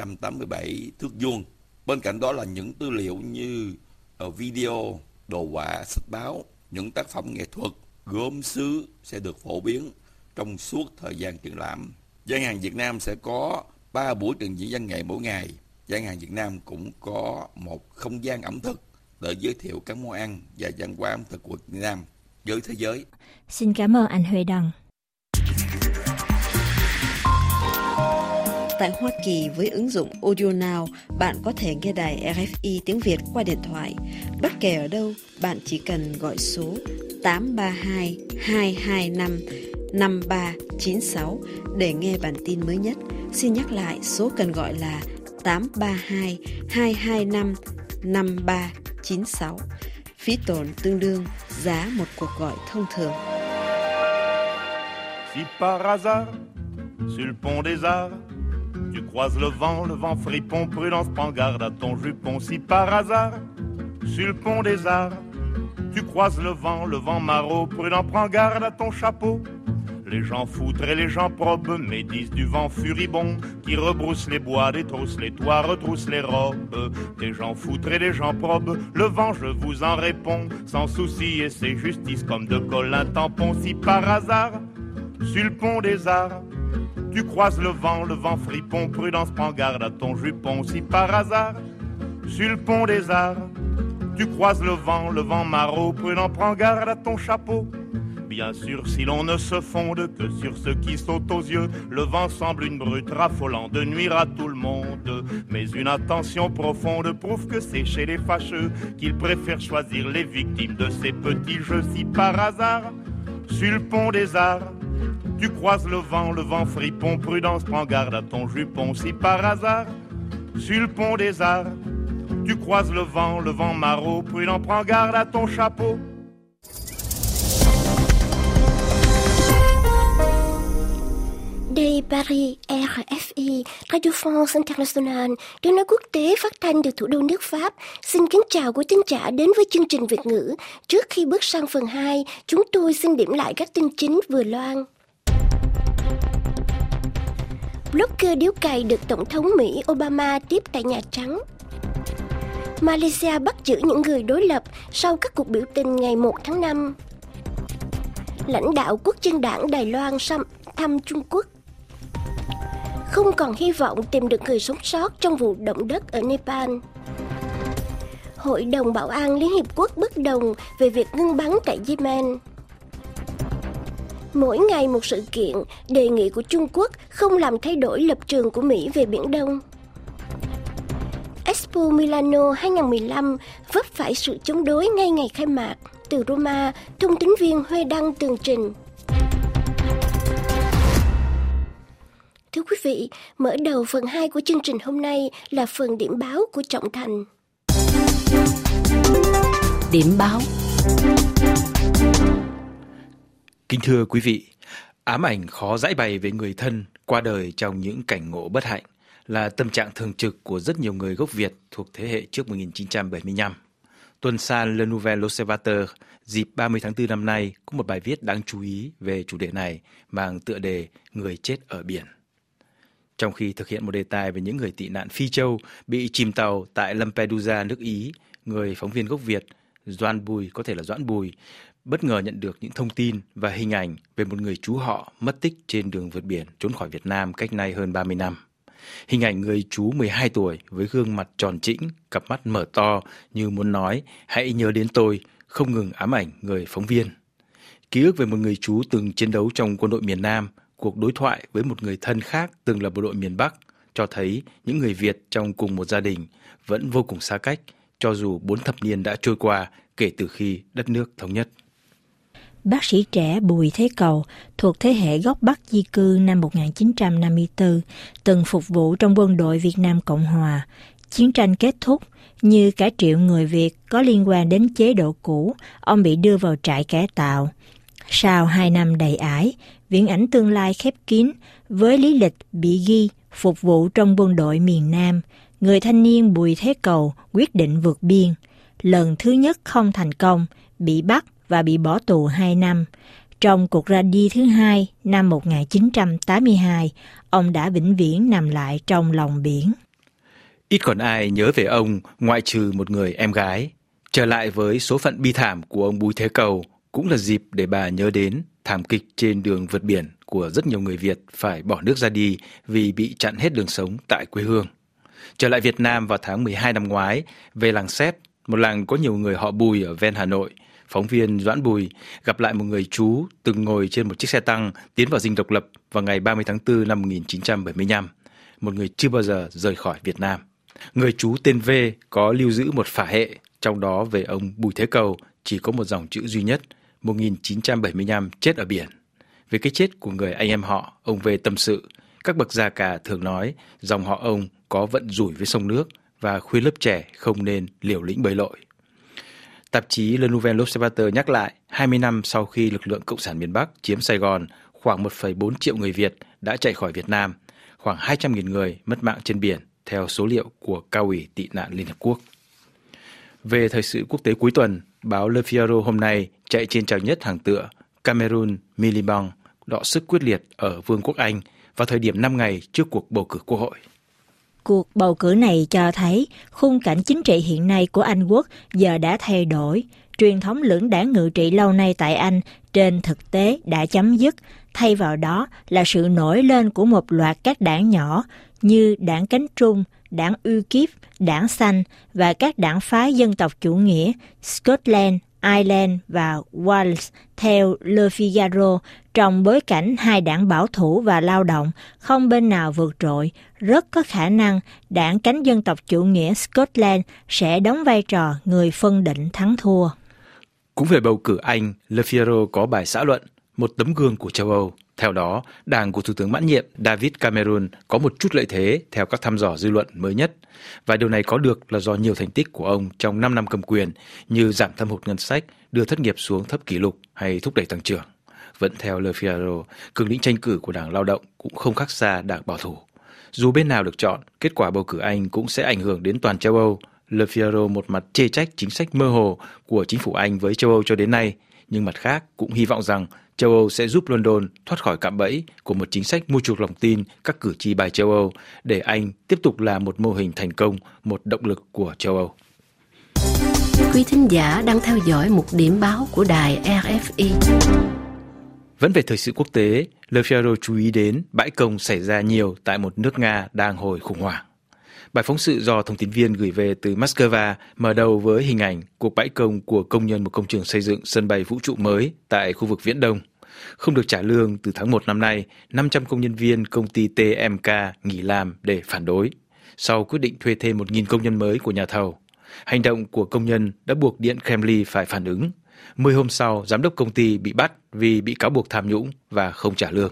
[SPEAKER 8] 887 thước vuông. Bên cạnh đó là những tư liệu như video, đồ họa, sách báo, những tác phẩm nghệ thuật, gốm sứ sẽ được phổ biến trong suốt thời gian triển lãm. Gian hàng Việt Nam sẽ có 3 buổi trình diễn văn nghệ mỗi ngày. Gian hàng Việt Nam cũng có một không gian ẩm thực để giới thiệu các món ăn và văn hóa ẩm thực của Việt Nam với thế giới.
[SPEAKER 7] Xin cảm ơn anh Huệ Đăng.
[SPEAKER 9] Tại Hoa Kỳ với ứng dụng Audio Now, bạn có thể nghe đài RFI tiếng Việt qua điện thoại. Bất kể ở đâu, bạn chỉ cần gọi số 832 225 5396 để nghe bản tin mới nhất. Xin nhắc lại, số cần gọi là 832 225 5396. Phí tổn tương đương giá một cuộc gọi thông thường.
[SPEAKER 10] Si par hasard, sur le pont des Arts, tu croises le vent fripon, prudence, prends garde à ton jupon. Si par hasard, sur le pont des Arts, tu croises le vent maraud, prudent, prends garde à ton chapeau. Les gens foutres et les gens probes médisent du vent furibond qui rebrousse les bois, détrousse les toits, retrousse les robes. Des gens foutres et des gens probes, le vent je vous en réponds, sans souci et c'est justice comme de Colin tampon. Si par hasard, sur le pont des Arts, tu croises le vent fripon, prudence, prends garde à ton jupon. Si par hasard, Sur le pont des Arts, tu croises le vent maraud, prudent, prends garde à ton chapeau. Bien sûr, si l'on ne se fonde que sur ce qui saute aux yeux, le vent semble une brute raffolant de nuire à tout le monde. Mais une attention profonde prouve que c'est chez les fâcheux qu'ils préfèrent choisir les victimes de ces petits jeux. Si par hasard, sur le pont des Arts, tu croises le vent fripon, prudence, prends garde à ton jupon. Si par hasard, sur le pont des Arts, tu croises le vent maraud, prudent, prends garde à ton chapeau.
[SPEAKER 1] Đây Paris, RFI, Radio France International, tiếng nói quốc tế phát thanh từ thủ đô nước Pháp. Xin kính chào quý thính giả đến với chương trình Việt ngữ. Trước khi bước sang phần 2, chúng tôi xin điểm lại các tin chính vừa loan. Blogger điếu cày được Tổng thống Mỹ Obama tiếp tại Nhà Trắng. Malaysia bắt giữ những người đối lập sau các cuộc biểu tình ngày 1 tháng 5. Lãnh đạo Quốc dân đảng Đài Loan thăm Trung Quốc. Không còn hy vọng tìm được người sống sót trong vụ động đất ở Nepal. Hội đồng Bảo an Liên Hiệp Quốc bất đồng về việc ngưng bắn tại Yemen. Mỗi ngày một sự kiện, đề nghị của Trung Quốc không làm thay đổi lập trường của Mỹ về Biển Đông. Expo Milano 2015 vấp phải sự chống đối ngay ngày khai mạc. Từ Roma, thông tín viên Huê Đăng tường trình. Thưa quý vị, mở đầu phần 2 của chương trình hôm nay là phần điểm báo của Trọng Thành.
[SPEAKER 6] Điểm báo.
[SPEAKER 11] Kính thưa quý vị, ám ảnh khó giãi bày về người thân qua đời trong những cảnh ngộ bất hạnh là tâm trạng thường trực của rất nhiều người gốc Việt thuộc thế hệ trước 1975. Tuần san Le Nouvel Observateur dịp 30 tháng 4 năm nay có một bài viết đáng chú ý về chủ đề này mang tựa đề Người chết ở biển. Trong khi thực hiện một đề tài về những người tị nạn Phi Châu bị chìm tàu tại Lampedusa, nước Ý, người phóng viên gốc Việt Doãn Bùi bất ngờ nhận được những thông tin và hình ảnh về một người chú họ mất tích trên đường vượt biển trốn khỏi Việt Nam cách nay hơn 30 năm. Hình ảnh người chú 12 tuổi với gương mặt tròn trĩnh, cặp mắt mở to như muốn nói hãy nhớ đến tôi, không ngừng ám ảnh người phóng viên. Ký ức về một người chú từng chiến đấu trong quân đội miền Nam, cuộc đối thoại với một người thân khác từng là bộ đội miền Bắc cho thấy những người Việt trong cùng một gia đình vẫn vô cùng xa cách, cho dù 4 thập niên đã trôi qua kể từ khi đất nước thống nhất.
[SPEAKER 7] Bác sĩ trẻ Bùi Thế Cầu thuộc thế hệ gốc Bắc di cư năm 1954, từng phục vụ trong quân đội Việt Nam Cộng Hòa. Chiến tranh kết thúc, như cả triệu người Việt có liên quan đến chế độ cũ, ông bị đưa vào trại cải tạo. Sau 2 năm đầy ải, viễn ảnh tương lai khép kín với lý lịch bị ghi phục vụ trong quân đội miền Nam, người thanh niên Bùi Thế Cầu quyết định vượt biên. Lần thứ nhất không thành công, bị bắt và bị bỏ tù 2 năm. Trong cuộc ra đi thứ hai năm 1982, ông đã vĩnh viễn nằm lại trong lòng biển.
[SPEAKER 11] Ít còn ai nhớ về ông ngoại trừ một người em gái. Trở lại với số phận bi thảm của ông Bùi Thế Cầu cũng là dịp để bà nhớ đến thảm kịch trên đường vượt biển của rất nhiều người Việt phải bỏ nước ra đi vì bị chặn hết đường sống tại quê hương. Trở lại Việt Nam vào tháng 12 năm ngoái, về làng Sét, một làng có nhiều người họ Bùi ở ven Hà Nội, phóng viên Doãn Bùi gặp lại một người chú từng ngồi trên một chiếc xe tăng tiến vào dinh độc lập vào ngày 30 tháng 4 năm 1975, một người chưa bao giờ rời khỏi Việt Nam. Người chú tên V có lưu giữ một phả hệ, trong đó về ông Bùi Thế Cầu chỉ có một dòng chữ duy nhất, 1975 chết ở biển. Về cái chết của người anh em họ, ông V tâm sự, các bậc già cả thường nói dòng họ ông có vận rủi với sông nước và khuyên lớp trẻ không nên liều lĩnh bơi lội. Tạp chí Le Nouvel Observateur nhắc lại, 20 năm sau khi lực lượng Cộng sản miền Bắc chiếm Sài Gòn, khoảng 1,4 triệu người Việt đã chạy khỏi Việt Nam, khoảng 200.000 người mất mạng trên biển, theo số liệu của Cao ủy Tị nạn Liên Hợp Quốc. Về thời sự quốc tế cuối tuần, báo Le Figaro hôm nay chạy trên trang nhất hàng tựa Cameroon Miliband đọ sức quyết liệt ở Vương quốc Anh vào thời điểm 5 ngày trước cuộc bầu cử quốc hội.
[SPEAKER 7] Cuộc bầu cử này cho thấy khung cảnh chính trị hiện nay của Anh quốc giờ đã thay đổi. Truyền thống lưỡng đảng ngự trị lâu nay tại Anh trên thực tế đã chấm dứt, thay vào đó là sự nổi lên của một loạt các đảng nhỏ như đảng cánh trung, đảng UKIP, đảng Xanh và các đảng phái dân tộc chủ nghĩa Scotland, Ireland và Wales theo Le Figaro, trong bối cảnh hai đảng bảo thủ và lao động không bên nào vượt trội, rất có khả năng đảng cánh dân tộc chủ nghĩa Scotland sẽ đóng vai trò người phân định thắng thua.
[SPEAKER 11] Cũng về bầu cử Anh, Le Figaro có bài xã luận, một tấm gương của châu Âu. Theo đó, đảng của Thủ tướng mãn nhiệm David Cameron có một chút lợi thế theo các thăm dò dư luận mới nhất. Và điều này có được là do nhiều thành tích của ông trong 5 năm cầm quyền như giảm thâm hụt ngân sách, đưa thất nghiệp xuống thấp kỷ lục hay thúc đẩy tăng trưởng. Vẫn theo Le Figaro, cường lĩnh tranh cử của đảng lao động cũng không khác xa đảng bảo thủ. Dù bên nào được chọn, kết quả bầu cử Anh cũng sẽ ảnh hưởng đến toàn châu Âu. Le Figaro một mặt chê trách chính sách mơ hồ của chính phủ Anh với châu Âu cho đến nay, nhưng mặt khác cũng hy vọng rằng châu Âu sẽ giúp London thoát khỏi cạm bẫy của một chính sách mua chuộc lòng tin các cử tri bài châu Âu để Anh tiếp tục là một mô hình thành công, một động lực của châu Âu.
[SPEAKER 6] Quý thính giả đang theo dõi một điểm báo của đài RFI.
[SPEAKER 11] Vẫn về thời sự quốc tế, Le Figaro chú ý đến bãi công xảy ra nhiều tại một nước Nga đang hồi khủng hoảng. Bài phóng sự do thông tín viên gửi về từ Moscow mở đầu với hình ảnh cuộc bãi công của công nhân một công trường xây dựng sân bay vũ trụ mới tại khu vực Viễn Đông. Không được trả lương từ tháng 1 năm nay, 500 công nhân viên công ty TMK nghỉ làm để phản đối, sau quyết định thuê thêm 1.000 công nhân mới của nhà thầu. Hành động của công nhân đã buộc Điện Kremlin phải phản ứng. 10 hôm sau, giám đốc công ty bị bắt vì bị cáo buộc tham nhũng và không trả lương.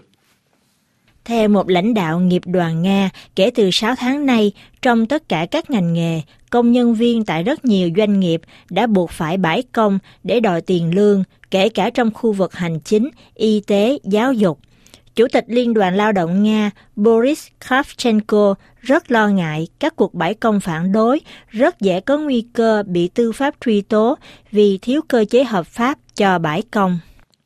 [SPEAKER 7] Theo một lãnh đạo nghiệp đoàn Nga, kể từ 6 tháng nay, trong tất cả các ngành nghề, công nhân viên tại rất nhiều doanh nghiệp đã buộc phải bãi công để đòi tiền lương, kể cả trong khu vực hành chính, y tế, giáo dục. Chủ tịch Liên đoàn Lao động Nga Boris Kravchenko rất lo ngại các cuộc bãi công phản đối rất dễ có nguy cơ bị tư pháp truy tố vì thiếu cơ chế hợp pháp cho bãi công.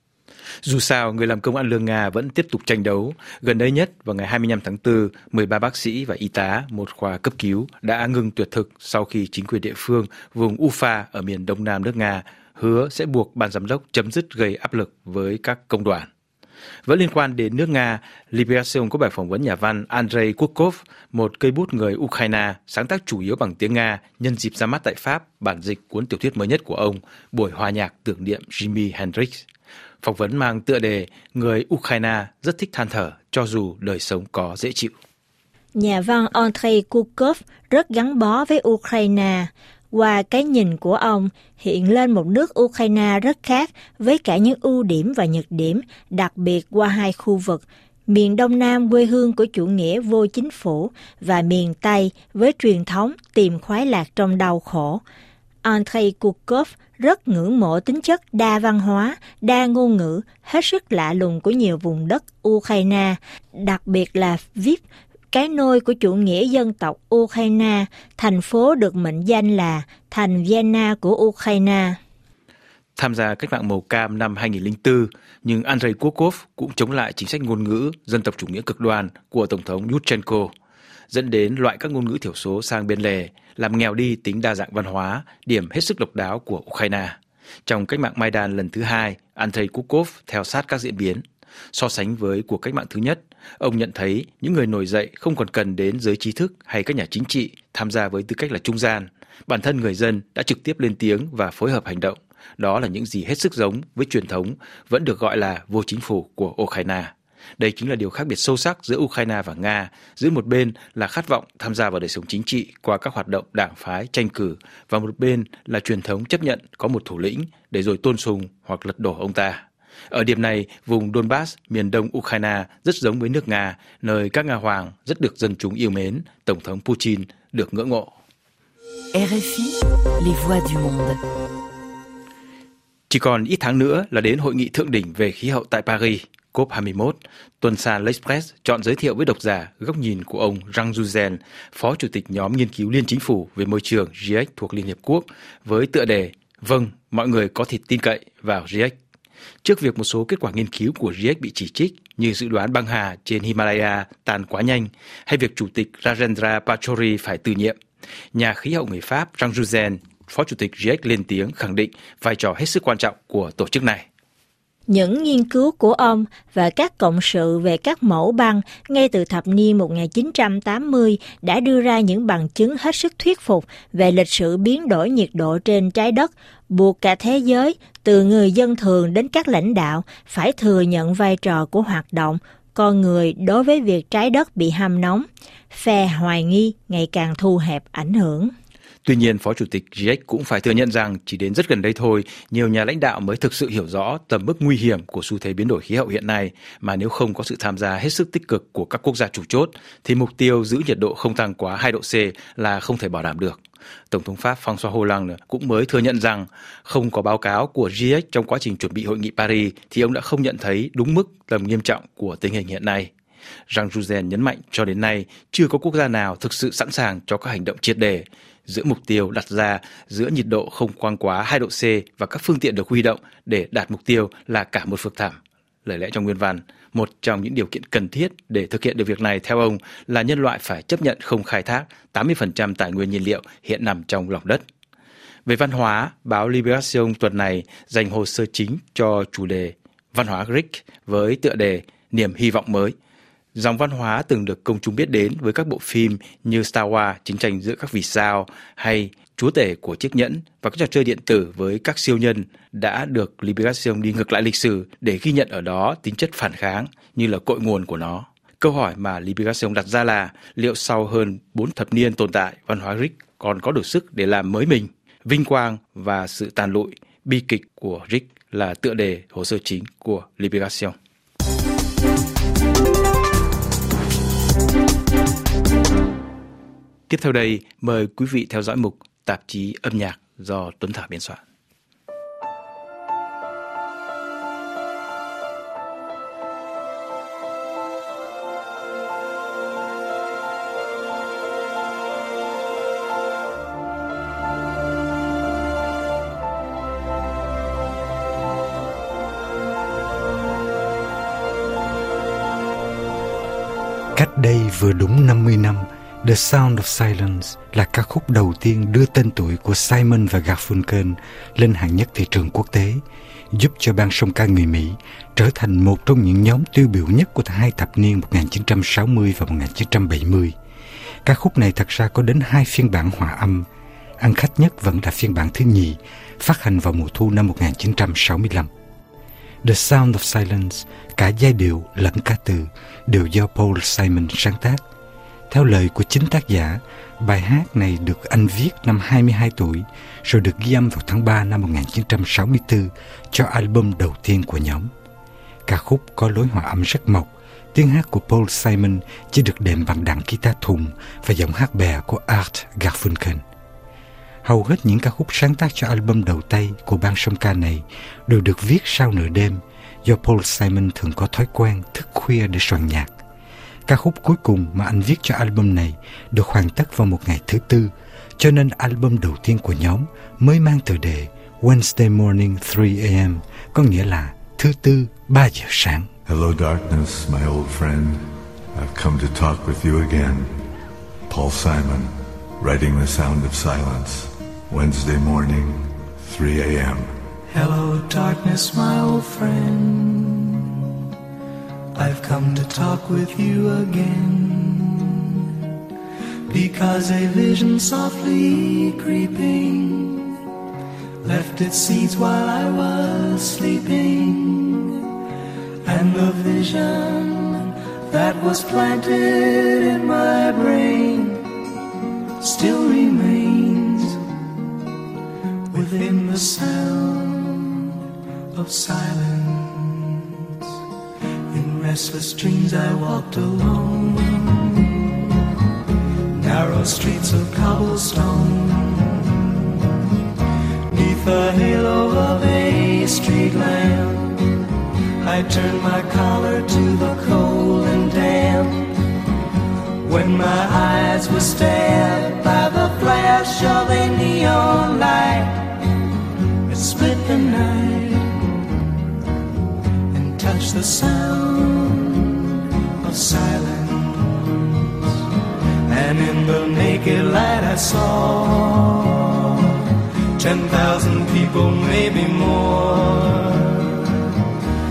[SPEAKER 11] Dù sao, người làm công ăn lương Nga vẫn tiếp tục tranh đấu. Gần đây nhất, vào ngày 25 tháng 4, 13 bác sĩ và y tá, một khoa cấp cứu, đã ngừng tuyệt thực sau khi chính quyền địa phương vùng Ufa ở miền đông nam nước Nga hứa sẽ buộc ban giám đốc chấm dứt gây áp lực với các công đoàn. Vẫn liên quan đến nước Nga, Libération có bài phỏng vấn nhà văn Andrei Kurkov, một cây bút người Ukraine sáng tác chủ yếu bằng tiếng Nga nhân dịp ra mắt tại Pháp bản dịch cuốn tiểu thuyết mới nhất của ông, Buổi hòa nhạc tưởng niệm Jimi Hendrix. Phỏng vấn mang tựa đề Người Ukraine rất thích than thở cho dù đời sống có dễ chịu.
[SPEAKER 7] Nhà văn Andrei Kurkov rất gắn bó với Ukraine. Qua cái nhìn của ông, hiện lên một nước Ukraine rất khác với cả những ưu điểm và nhược điểm, đặc biệt qua hai khu vực, miền Đông Nam quê hương của chủ nghĩa vô chính phủ và miền Tây với truyền thống tìm khoái lạc trong đau khổ. Andrei Kurkov rất ngưỡng mộ tính chất đa văn hóa, đa ngôn ngữ, hết sức lạ lùng của nhiều vùng đất Ukraine, đặc biệt là Lviv, cái nôi của chủ nghĩa dân tộc Ukraine, thành phố được mệnh danh là thành Vienna của Ukraine.
[SPEAKER 11] Tham gia cách mạng màu cam năm 2004, nhưng Andrei Kurkov cũng chống lại chính sách ngôn ngữ dân tộc chủ nghĩa cực đoan của Tổng thống Yushchenko, dẫn đến loại các ngôn ngữ thiểu số sang bên lề, làm nghèo đi tính đa dạng văn hóa, điểm hết sức độc đáo của Ukraine. Trong cách mạng Maidan lần thứ 2, Andrei Kurkov theo sát các diễn biến. So sánh với cuộc cách mạng thứ nhất, ông nhận thấy những người nổi dậy không còn cần đến giới trí thức hay các nhà chính trị tham gia với tư cách là trung gian. Bản thân người dân đã trực tiếp lên tiếng và phối hợp hành động. Đó là những gì hết sức giống với truyền thống vẫn được gọi là vô chính phủ của Ukraine. Đây chính là điều khác biệt sâu sắc giữa Ukraine và Nga, giữa một bên là khát vọng tham gia vào đời sống chính trị qua các hoạt động đảng phái tranh cử và một bên là truyền thống chấp nhận có một thủ lĩnh để rồi tôn sùng hoặc lật đổ ông ta. Ở điểm này, vùng Donbass, miền đông Ukraine rất giống với nước Nga, nơi các Nga hoàng rất được dân chúng yêu mến, Tổng thống Putin được ngưỡng mộ.
[SPEAKER 12] RFI, les voix du monde.
[SPEAKER 11] Chỉ còn ít tháng nữa là đến hội nghị thượng đỉnh về khí hậu tại Paris, COP21, tuần san L'Express chọn giới thiệu với độc giả góc nhìn của ông Jean Jouzel, Phó Chủ tịch nhóm nghiên cứu Liên Chính phủ về môi trường GIEC thuộc Liên Hiệp Quốc, với tựa đề Vâng, mọi người có thể tin cậy vào GIEC. Trước việc một số kết quả nghiên cứu của GIEC bị chỉ trích như dự đoán băng hà trên Himalaya tan quá nhanh hay việc Chủ tịch Rajendra Pachauri phải từ nhiệm, nhà khí hậu người Pháp Jean Jouzel, Phó Chủ tịch GIEC lên tiếng khẳng định vai trò hết sức quan trọng của tổ chức này.
[SPEAKER 7] Những nghiên cứu của ông và các cộng sự về các mẫu băng ngay từ thập niên 1980 đã đưa ra những bằng chứng hết sức thuyết phục về lịch sử biến đổi nhiệt độ trên trái đất, buộc cả thế giới, từ người dân thường đến các lãnh đạo, phải thừa nhận vai trò của hoạt động con người đối với việc trái đất bị hâm nóng. Phe hoài nghi ngày càng thu hẹp ảnh hưởng.
[SPEAKER 11] Tuy nhiên, Phó Chủ tịch GIEC cũng phải thừa nhận rằng chỉ đến rất gần đây thôi, nhiều nhà lãnh đạo mới thực sự hiểu rõ tầm mức nguy hiểm của xu thế biến đổi khí hậu hiện nay, mà nếu không có sự tham gia hết sức tích cực của các quốc gia chủ chốt, thì mục tiêu giữ nhiệt độ không tăng quá 2 độ C là không thể bảo đảm được. Tổng thống Pháp François Hollande cũng mới thừa nhận rằng không có báo cáo của GIEC trong quá trình chuẩn bị hội nghị Paris thì ông đã không nhận thấy đúng mức tầm nghiêm trọng của tình hình hiện nay. Jean Jouzel nhấn mạnh cho đến nay chưa có quốc gia nào thực sự sẵn sàng cho các hành động triệt để. Giữa mục tiêu đặt ra giữa nhiệt độ không tăng quá 2 độ C và các phương tiện được huy động để đạt mục tiêu là cả một vực thẳm. Lời lẽ trong nguyên văn, một trong những điều kiện cần thiết để thực hiện được việc này theo ông là nhân loại phải chấp nhận không khai thác 80% tài nguyên nhiên liệu hiện nằm trong lòng đất. Về văn hóa, báo Libération tuần này dành hồ sơ chính cho chủ đề Văn hóa Greek với tựa đề Niềm hy vọng mới. Dòng văn hóa từng được công chúng biết đến với các bộ phim như Star Wars, Chiến tranh giữa các vì sao hay Chúa tể của chiếc nhẫn và các trò chơi điện tử với các siêu nhân đã được Libération đi ngược lại lịch sử để ghi nhận ở đó tính chất phản kháng như là cội nguồn của nó. Câu hỏi mà Libération đặt ra là liệu sau hơn 4 thập niên tồn tại, văn hóa Greek còn có đủ sức để làm mới mình? Vinh quang và sự tàn lụi, bi kịch của Greek là tựa đề hồ sơ chính của Libération. Tiếp theo đây, mời quý vị theo dõi mục Tạp chí âm nhạc do Tuấn Thảo biên soạn.
[SPEAKER 13] Cách đây vừa đúng 50 năm, The Sound of Silence là ca khúc đầu tiên đưa tên tuổi của Simon và Garfunkel lên hạng nhất thị trường quốc tế, giúp cho ban song ca người Mỹ trở thành một trong những nhóm tiêu biểu nhất của hai thập niên 1960 và 1970. Ca khúc này thật ra có đến 2 phiên bản hòa âm. Ăn khách nhất vẫn là phiên bản thứ nhì, phát hành vào mùa thu năm 1965. The Sound of Silence, cả giai điệu lẫn ca từ, đều do Paul Simon sáng tác. Theo lời của chính tác giả, bài hát này được anh viết năm 22 tuổi, rồi được ghi âm vào tháng 3 năm 1964 cho album đầu tiên của nhóm. Ca khúc có lối hòa âm rất mộc, tiếng hát của Paul Simon chỉ được đệm bằng đàn guitar thùng và giọng hát bè của Art Garfunkel. Hầu hết những ca khúc sáng tác cho album đầu tay của ban song ca này đều được viết sau nửa đêm, do Paul Simon thường có thói quen thức khuya để soạn nhạc. Ca khúc cuối cùng mà anh viết cho album này được hoàn tất vào một ngày thứ Tư, cho nên album đầu tiên của nhóm mới mang tựa đề Wednesday Morning 3 a.m., có nghĩa là thứ Tư 3 giờ sáng.
[SPEAKER 14] Hello darkness, my old friend. I've come to talk with you again. Paul Simon, writing The Sound of Silence. Wednesday morning, 3 a.m.
[SPEAKER 15] Hello darkness, my old friend. I've come to talk with you again, because a vision softly creeping left its seeds while I was sleeping, and the vision that was planted in my brain still remains within the sound of silence. In restless dreams I walked alone, narrow streets of cobblestone, neath the halo of a street lamp. I turned my collar to the cold and damp, when my eyes were stabbed by the flash of a neon light. It split the night and touched the sound of silence. And in the naked light I saw 10,000 people, maybe more,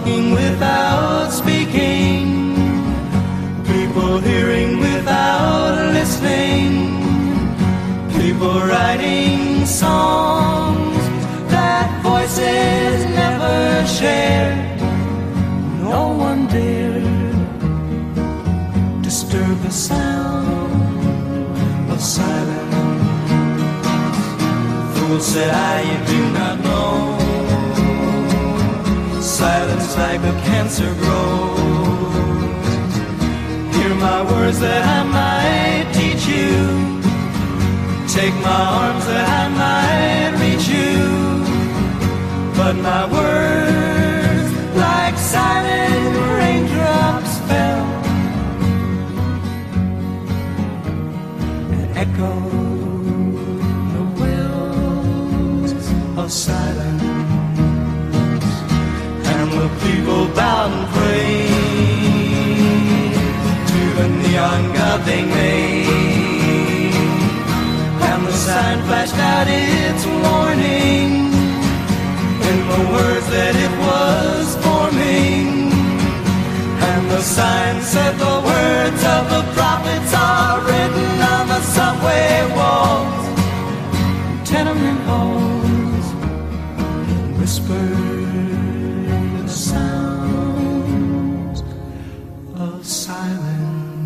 [SPEAKER 15] talking without speaking, people hearing without listening, people writing songs that voices never shared. No one dared disturb the sound of silence. Fools said you do not know. Silence like a cancer grows. Hear my words that I might teach you. Take my arms that I might reach you. But my words like silent raindrops fell and echoed the wells of silence. And the people bowed and prayed to the neon god they made. And the sign flashed out its warning in the words that it was forming. And the sign said the words of the prophets are written on the subway walls, tenement halls, whispered sounds of silence.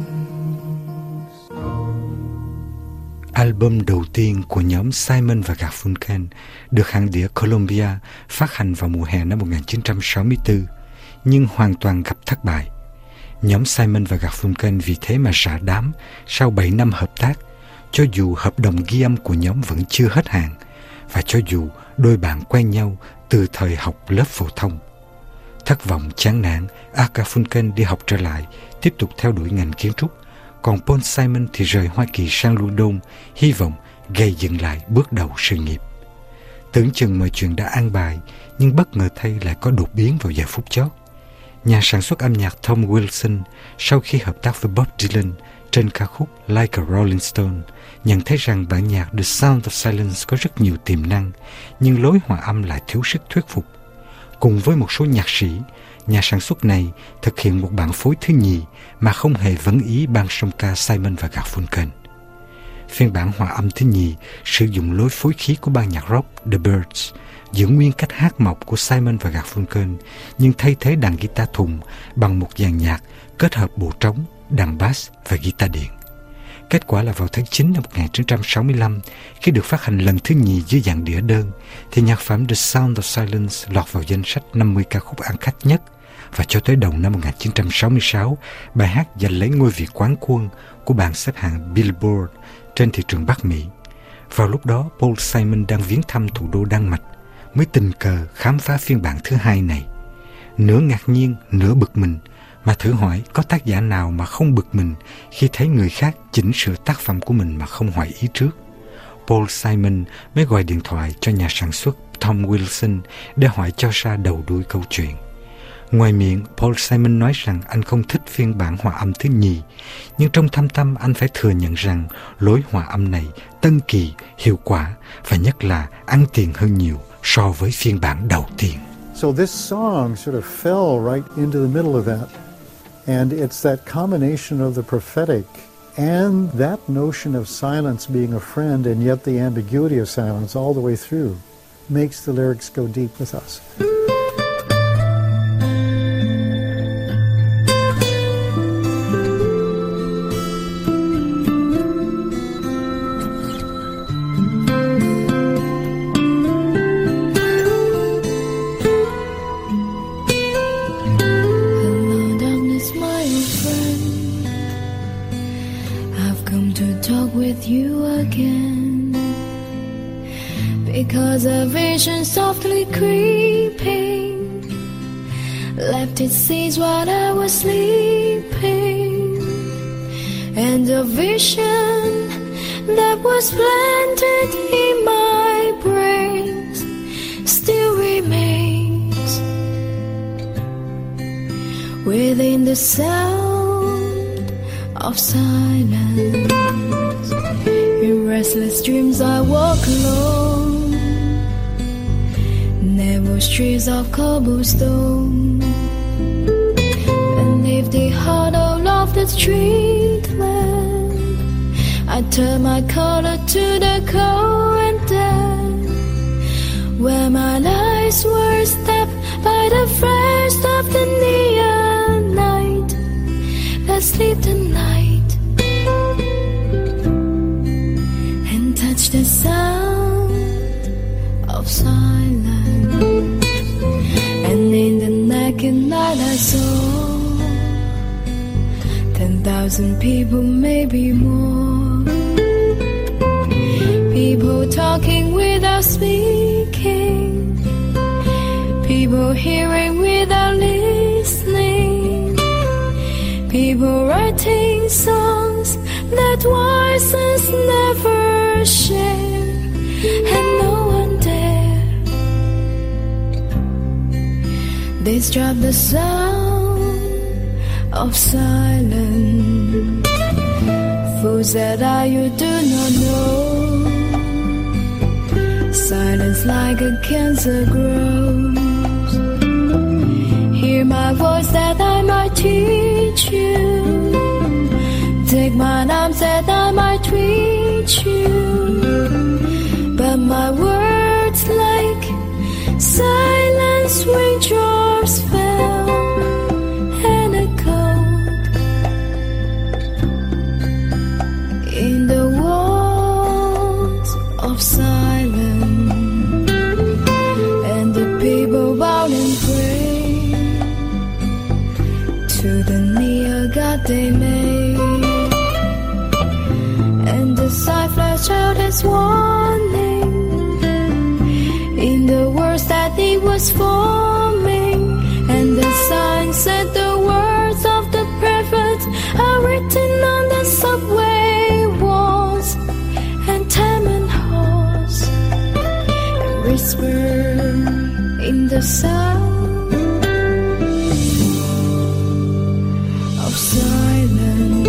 [SPEAKER 13] Album đầu tiên của nhóm Simon và Garfunkel được hãng đĩa Columbia phát hành vào mùa hè năm 1964, nhưng hoàn toàn gặp thất bại. Nhóm Simon và Garfunkel vì thế mà rã đám sau 7 năm hợp tác, cho dù hợp đồng ghi âm của nhóm vẫn chưa hết hạn, và cho dù đôi bạn quen nhau từ thời học lớp phổ thông. Thất vọng chán nản, Garfunkel đi học trở lại, tiếp tục theo đuổi ngành kiến trúc, còn Paul Simon thì rời Hoa Kỳ sang London, hy vọng gây dựng lại bước đầu sự nghiệp. Tưởng chừng mọi chuyện đã an bài, nhưng bất ngờ thay lại có đột biến vào giờ phút chót. Nhà sản xuất âm nhạc Tom Wilson, sau khi hợp tác với Bob Dylan trên ca khúc Like a Rolling Stone, nhận thấy rằng bản nhạc The Sound of Silence có rất nhiều tiềm năng, nhưng lối hòa âm lại thiếu sức thuyết phục. Cùng với một số nhạc sĩ, nhà sản xuất này thực hiện một bản phối thứ nhì mà không hề vấn ý ban song ca Simon và Garfunkel. Phiên bản hòa âm thứ nhì sử dụng lối phối khí của ban nhạc rock The Byrds, giữ nguyên cách hát mộc của Simon và Garfunkel, nhưng thay thế đàn guitar thùng bằng một dàn nhạc kết hợp bộ trống, đàn bass và guitar điện. Kết quả là vào tháng 9 năm 1965, khi được phát hành lần thứ nhì dưới dạng đĩa đơn, thì nhạc phẩm The Sound of Silence lọt vào danh sách 50 ca khúc ăn khách nhất, và cho tới đầu năm 1966, bài hát giành lấy ngôi vị quán quân của bảng xếp hạng Billboard trên thị trường Bắc Mỹ. Vào lúc đó, Paul Simon đang viếng thăm thủ đô Đan Mạch, mới tình cờ khám phá phiên bản thứ hai này. Nửa ngạc nhiên, nửa bực mình, mà thử hỏi có tác giả nào mà không bực mình khi thấy người khác chỉnh sửa tác phẩm của mình mà không hỏi ý trước. Paul Simon mới gọi điện thoại cho nhà sản xuất Tom Wilson để hỏi cho ra đầu đuôi câu chuyện. Ngoài miệng, Paul Simon nói rằng anh không thích phiên bản hòa âm thứ nhì, nhưng trong thâm tâm anh phải thừa nhận rằng lối hòa âm này tân kỳ, hiệu quả và nhất là ăn tiền hơn nhiều so với phiên bản đầu tiên.
[SPEAKER 16] So this song sort of fell right into the middle of that. And it's that combination of the prophetic and that notion of silence being a friend and yet the ambiguity of silence all the way through makes the lyrics go deep with us.
[SPEAKER 17] Because a vision softly creeping left its seeds while I was sleeping, and a vision that was planted in my brain still remains within the sound of silence. In restless dreams I walk alone, narrow streets of cobblestone, leave the hollow of the street lamp. I turn my collar to the cold and damp, where my lights were stabbed by the flash of the neon night. Let's sleep tonight and touch the sound of silence. And in the naked night I saw 10,000 people, maybe more. People talking without speaking, people hearing without listening, people writing songs that voices never share, and no one dare. They drop the sound of silence. Fools that are, you do not know. Silence like a cancer grows. Hear my voice that I might teach you. Take my arms that I might reach you. But my words like silence raindrops fell and echoed in the walls of silence. And the people bowed and prayed to the near God they made. And the sign flashed out its warning in the words that it was forming. And the sign said the words of the prophets are written on the subway walls and tenement halls, and whisper in the sound of silence.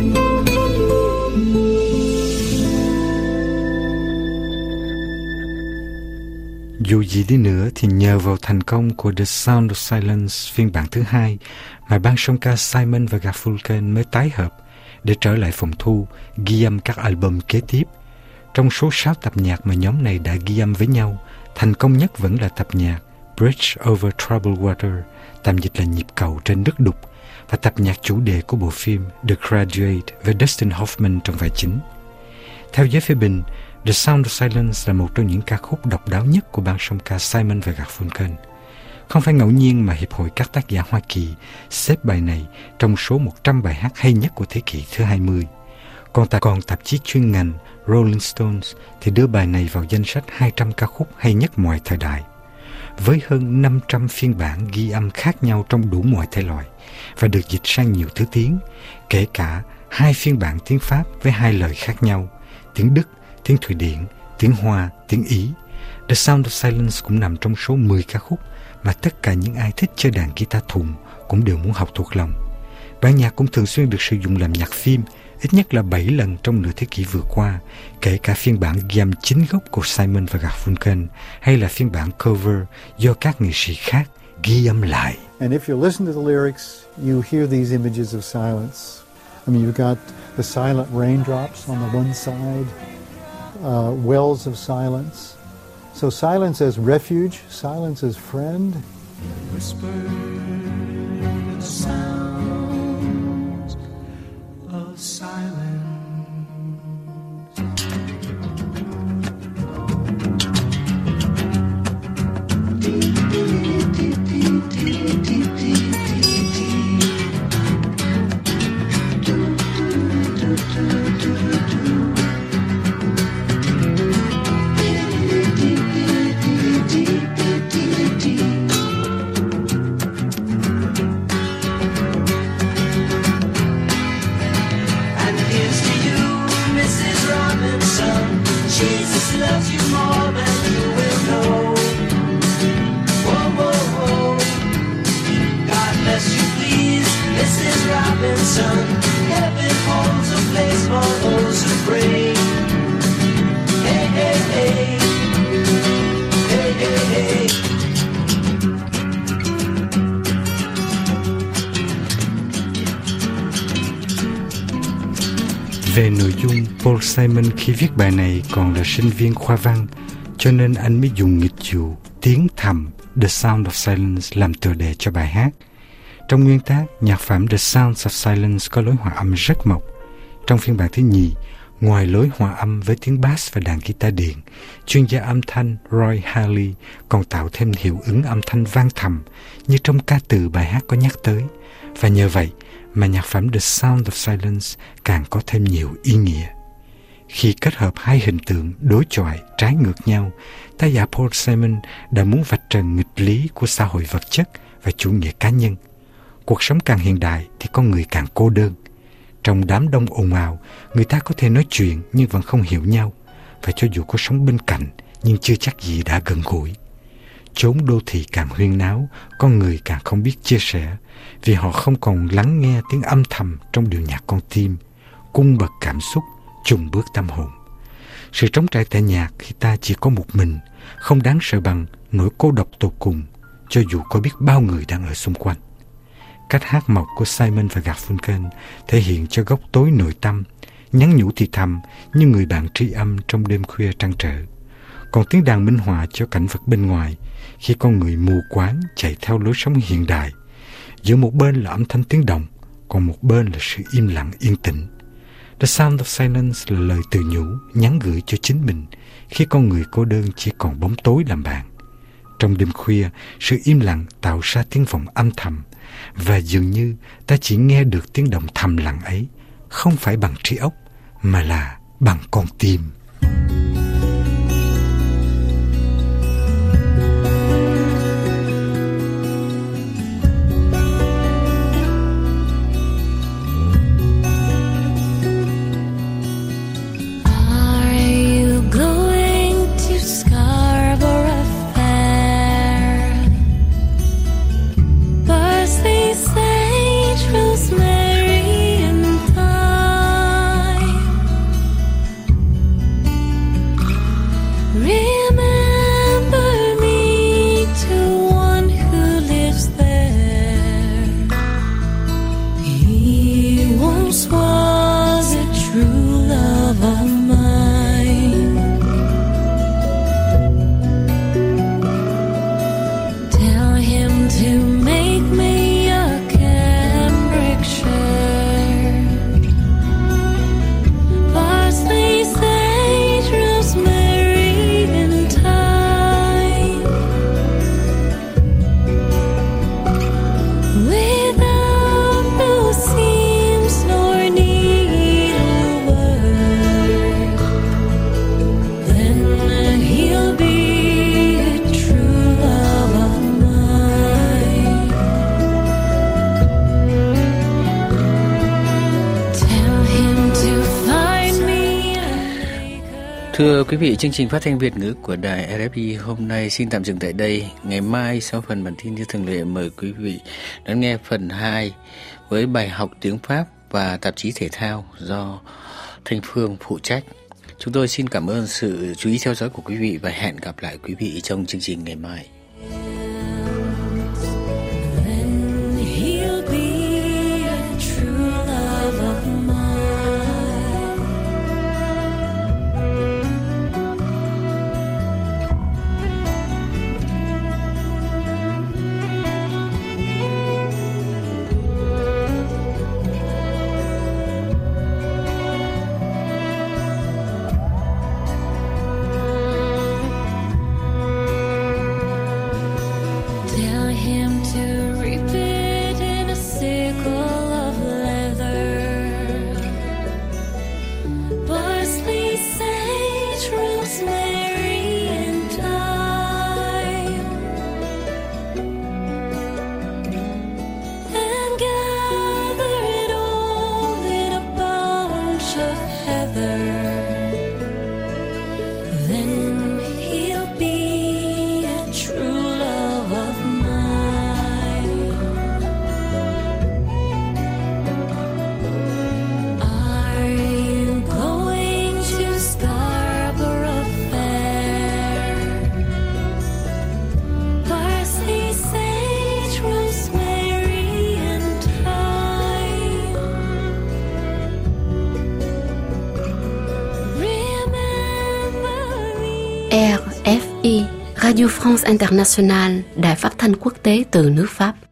[SPEAKER 13] Dù gì đi nữa thì nhờ vào thành công của The Sound of Silence phiên bản thứ hai mà ban song ca Simon và Garfunkel mới tái hợp để trở lại phòng thu ghi âm các album kế tiếp. Trong số 6 tập nhạc mà nhóm này đã ghi âm với nhau, thành công nhất vẫn là tập nhạc Bridge Over Troubled Water, tạm dịch là Nhịp cầu trên nước đục, và tập nhạc chủ đề của bộ phim The Graduate với Dustin Hoffman trong vai chính. Theo giới phê bình, The Sound of Silence là một trong những ca khúc độc đáo nhất của ban song ca Simon và Garfunkel. Không phải ngẫu nhiên mà Hiệp hội các tác giả Hoa Kỳ xếp bài này trong số 100 bài hát hay nhất của thế kỷ thứ 20. Còn tạp chí chuyên ngành Rolling Stones thì đưa bài này vào danh sách 200 ca khúc hay nhất mọi thời đại. Với hơn 500 phiên bản ghi âm khác nhau trong đủ mọi thể loại và được dịch sang nhiều thứ tiếng, kể cả 2 phiên bản tiếng Pháp với 2 lời khác nhau, tiếng Đức, tiếng Thụy Điển, tiếng Hoa, tiếng Ý. The Sound of Silence cũng nằm trong số 10 ca khúc mà tất cả những ai thích chơi đàn guitar thùng cũng đều muốn học thuộc lòng. Bản nhạc cũng thường xuyên được sử dụng làm nhạc phim, ít nhất là 7 lần trong nửa thế kỷ vừa qua, kể cả phiên bản ghi âm chính gốc của Simon và Garfunkel hay là phiên bản cover do các nghệ sĩ khác ghi âm lại.
[SPEAKER 16] And if you listen to the lyrics, you hear these images of silence. I mean, you've got the silent raindrops on the one side, wells of silence. So silence as refuge, silence as friend.
[SPEAKER 15] Whisper sounds of silence.
[SPEAKER 18] And his
[SPEAKER 13] Về nội dung, Paul Simon khi viết bài này còn là sinh viên khoa văn, cho nên anh mới dùng nghịch dụ tiếng thầm The Sound of Silence làm tựa đề cho bài hát. Trong nguyên tác, nhạc phẩm The Sounds of Silence có lối hòa âm rất mộc. Trong phiên bản thứ nhì, ngoài lối hòa âm với tiếng bass và đàn guitar điện, chuyên gia âm thanh Roy Haley còn tạo thêm hiệu ứng âm thanh vang thầm như trong ca từ bài hát có nhắc tới. Và nhờ vậy mà nhạc phẩm The Sound of Silence càng có thêm nhiều ý nghĩa. Khi kết hợp hai hình tượng đối chọi trái ngược nhau, tác giả Paul Simon đã muốn vạch trần nghịch lý của xã hội vật chất và chủ nghĩa cá nhân. Cuộc sống càng hiện đại thì con người càng cô đơn. Trong đám đông ồn ào, người ta có thể nói chuyện nhưng vẫn không hiểu nhau, và cho dù có sống bên cạnh nhưng chưa chắc gì đã gần gũi. Chốn đô thị càng huyên náo, con người càng không biết chia sẻ, vì họ không còn lắng nghe tiếng âm thầm trong điệu nhạc con tim, cung bậc cảm xúc, trùng bước tâm hồn. Sự trống trải tại nhạc khi ta chỉ có một mình, không đáng sợ bằng nỗi cô độc tột cùng, cho dù có biết bao người đang ở xung quanh. Cách hát mộc của Simon và Garfunkel thể hiện cho góc tối nội tâm, nhắn nhủ thì thầm như người bạn tri âm trong đêm khuya trăn trở. Còn tiếng đàn minh họa cho cảnh vật bên ngoài, khi con người mù quáng chạy theo lối sống hiện đại. Giữa một bên là âm thanh tiếng động, còn một bên là sự im lặng yên tĩnh. The Sound of Silence là lời tự nhủ nhắn gửi cho chính mình khi con người cô đơn chỉ còn bóng tối làm bạn. Trong đêm khuya, sự im lặng tạo ra tiếng vọng âm thầm, và dường như ta chỉ nghe được tiếng động thầm lặng ấy, không phải bằng trí óc, mà là bằng con tim.
[SPEAKER 4] Thưa quý vị, chương trình phát thanh Việt ngữ của đài RFI hôm nay xin tạm dừng tại đây. Ngày mai sau phần bản tin như thường lệ, mời quý vị đón nghe phần 2 với bài học tiếng Pháp và tạp chí thể thao do Thanh Phương phụ trách. Chúng tôi xin cảm ơn sự chú ý theo dõi của quý vị và hẹn gặp lại quý vị trong chương trình ngày mai.
[SPEAKER 6] Radio France Internationale, đài phát thanh quốc tế từ nước Pháp.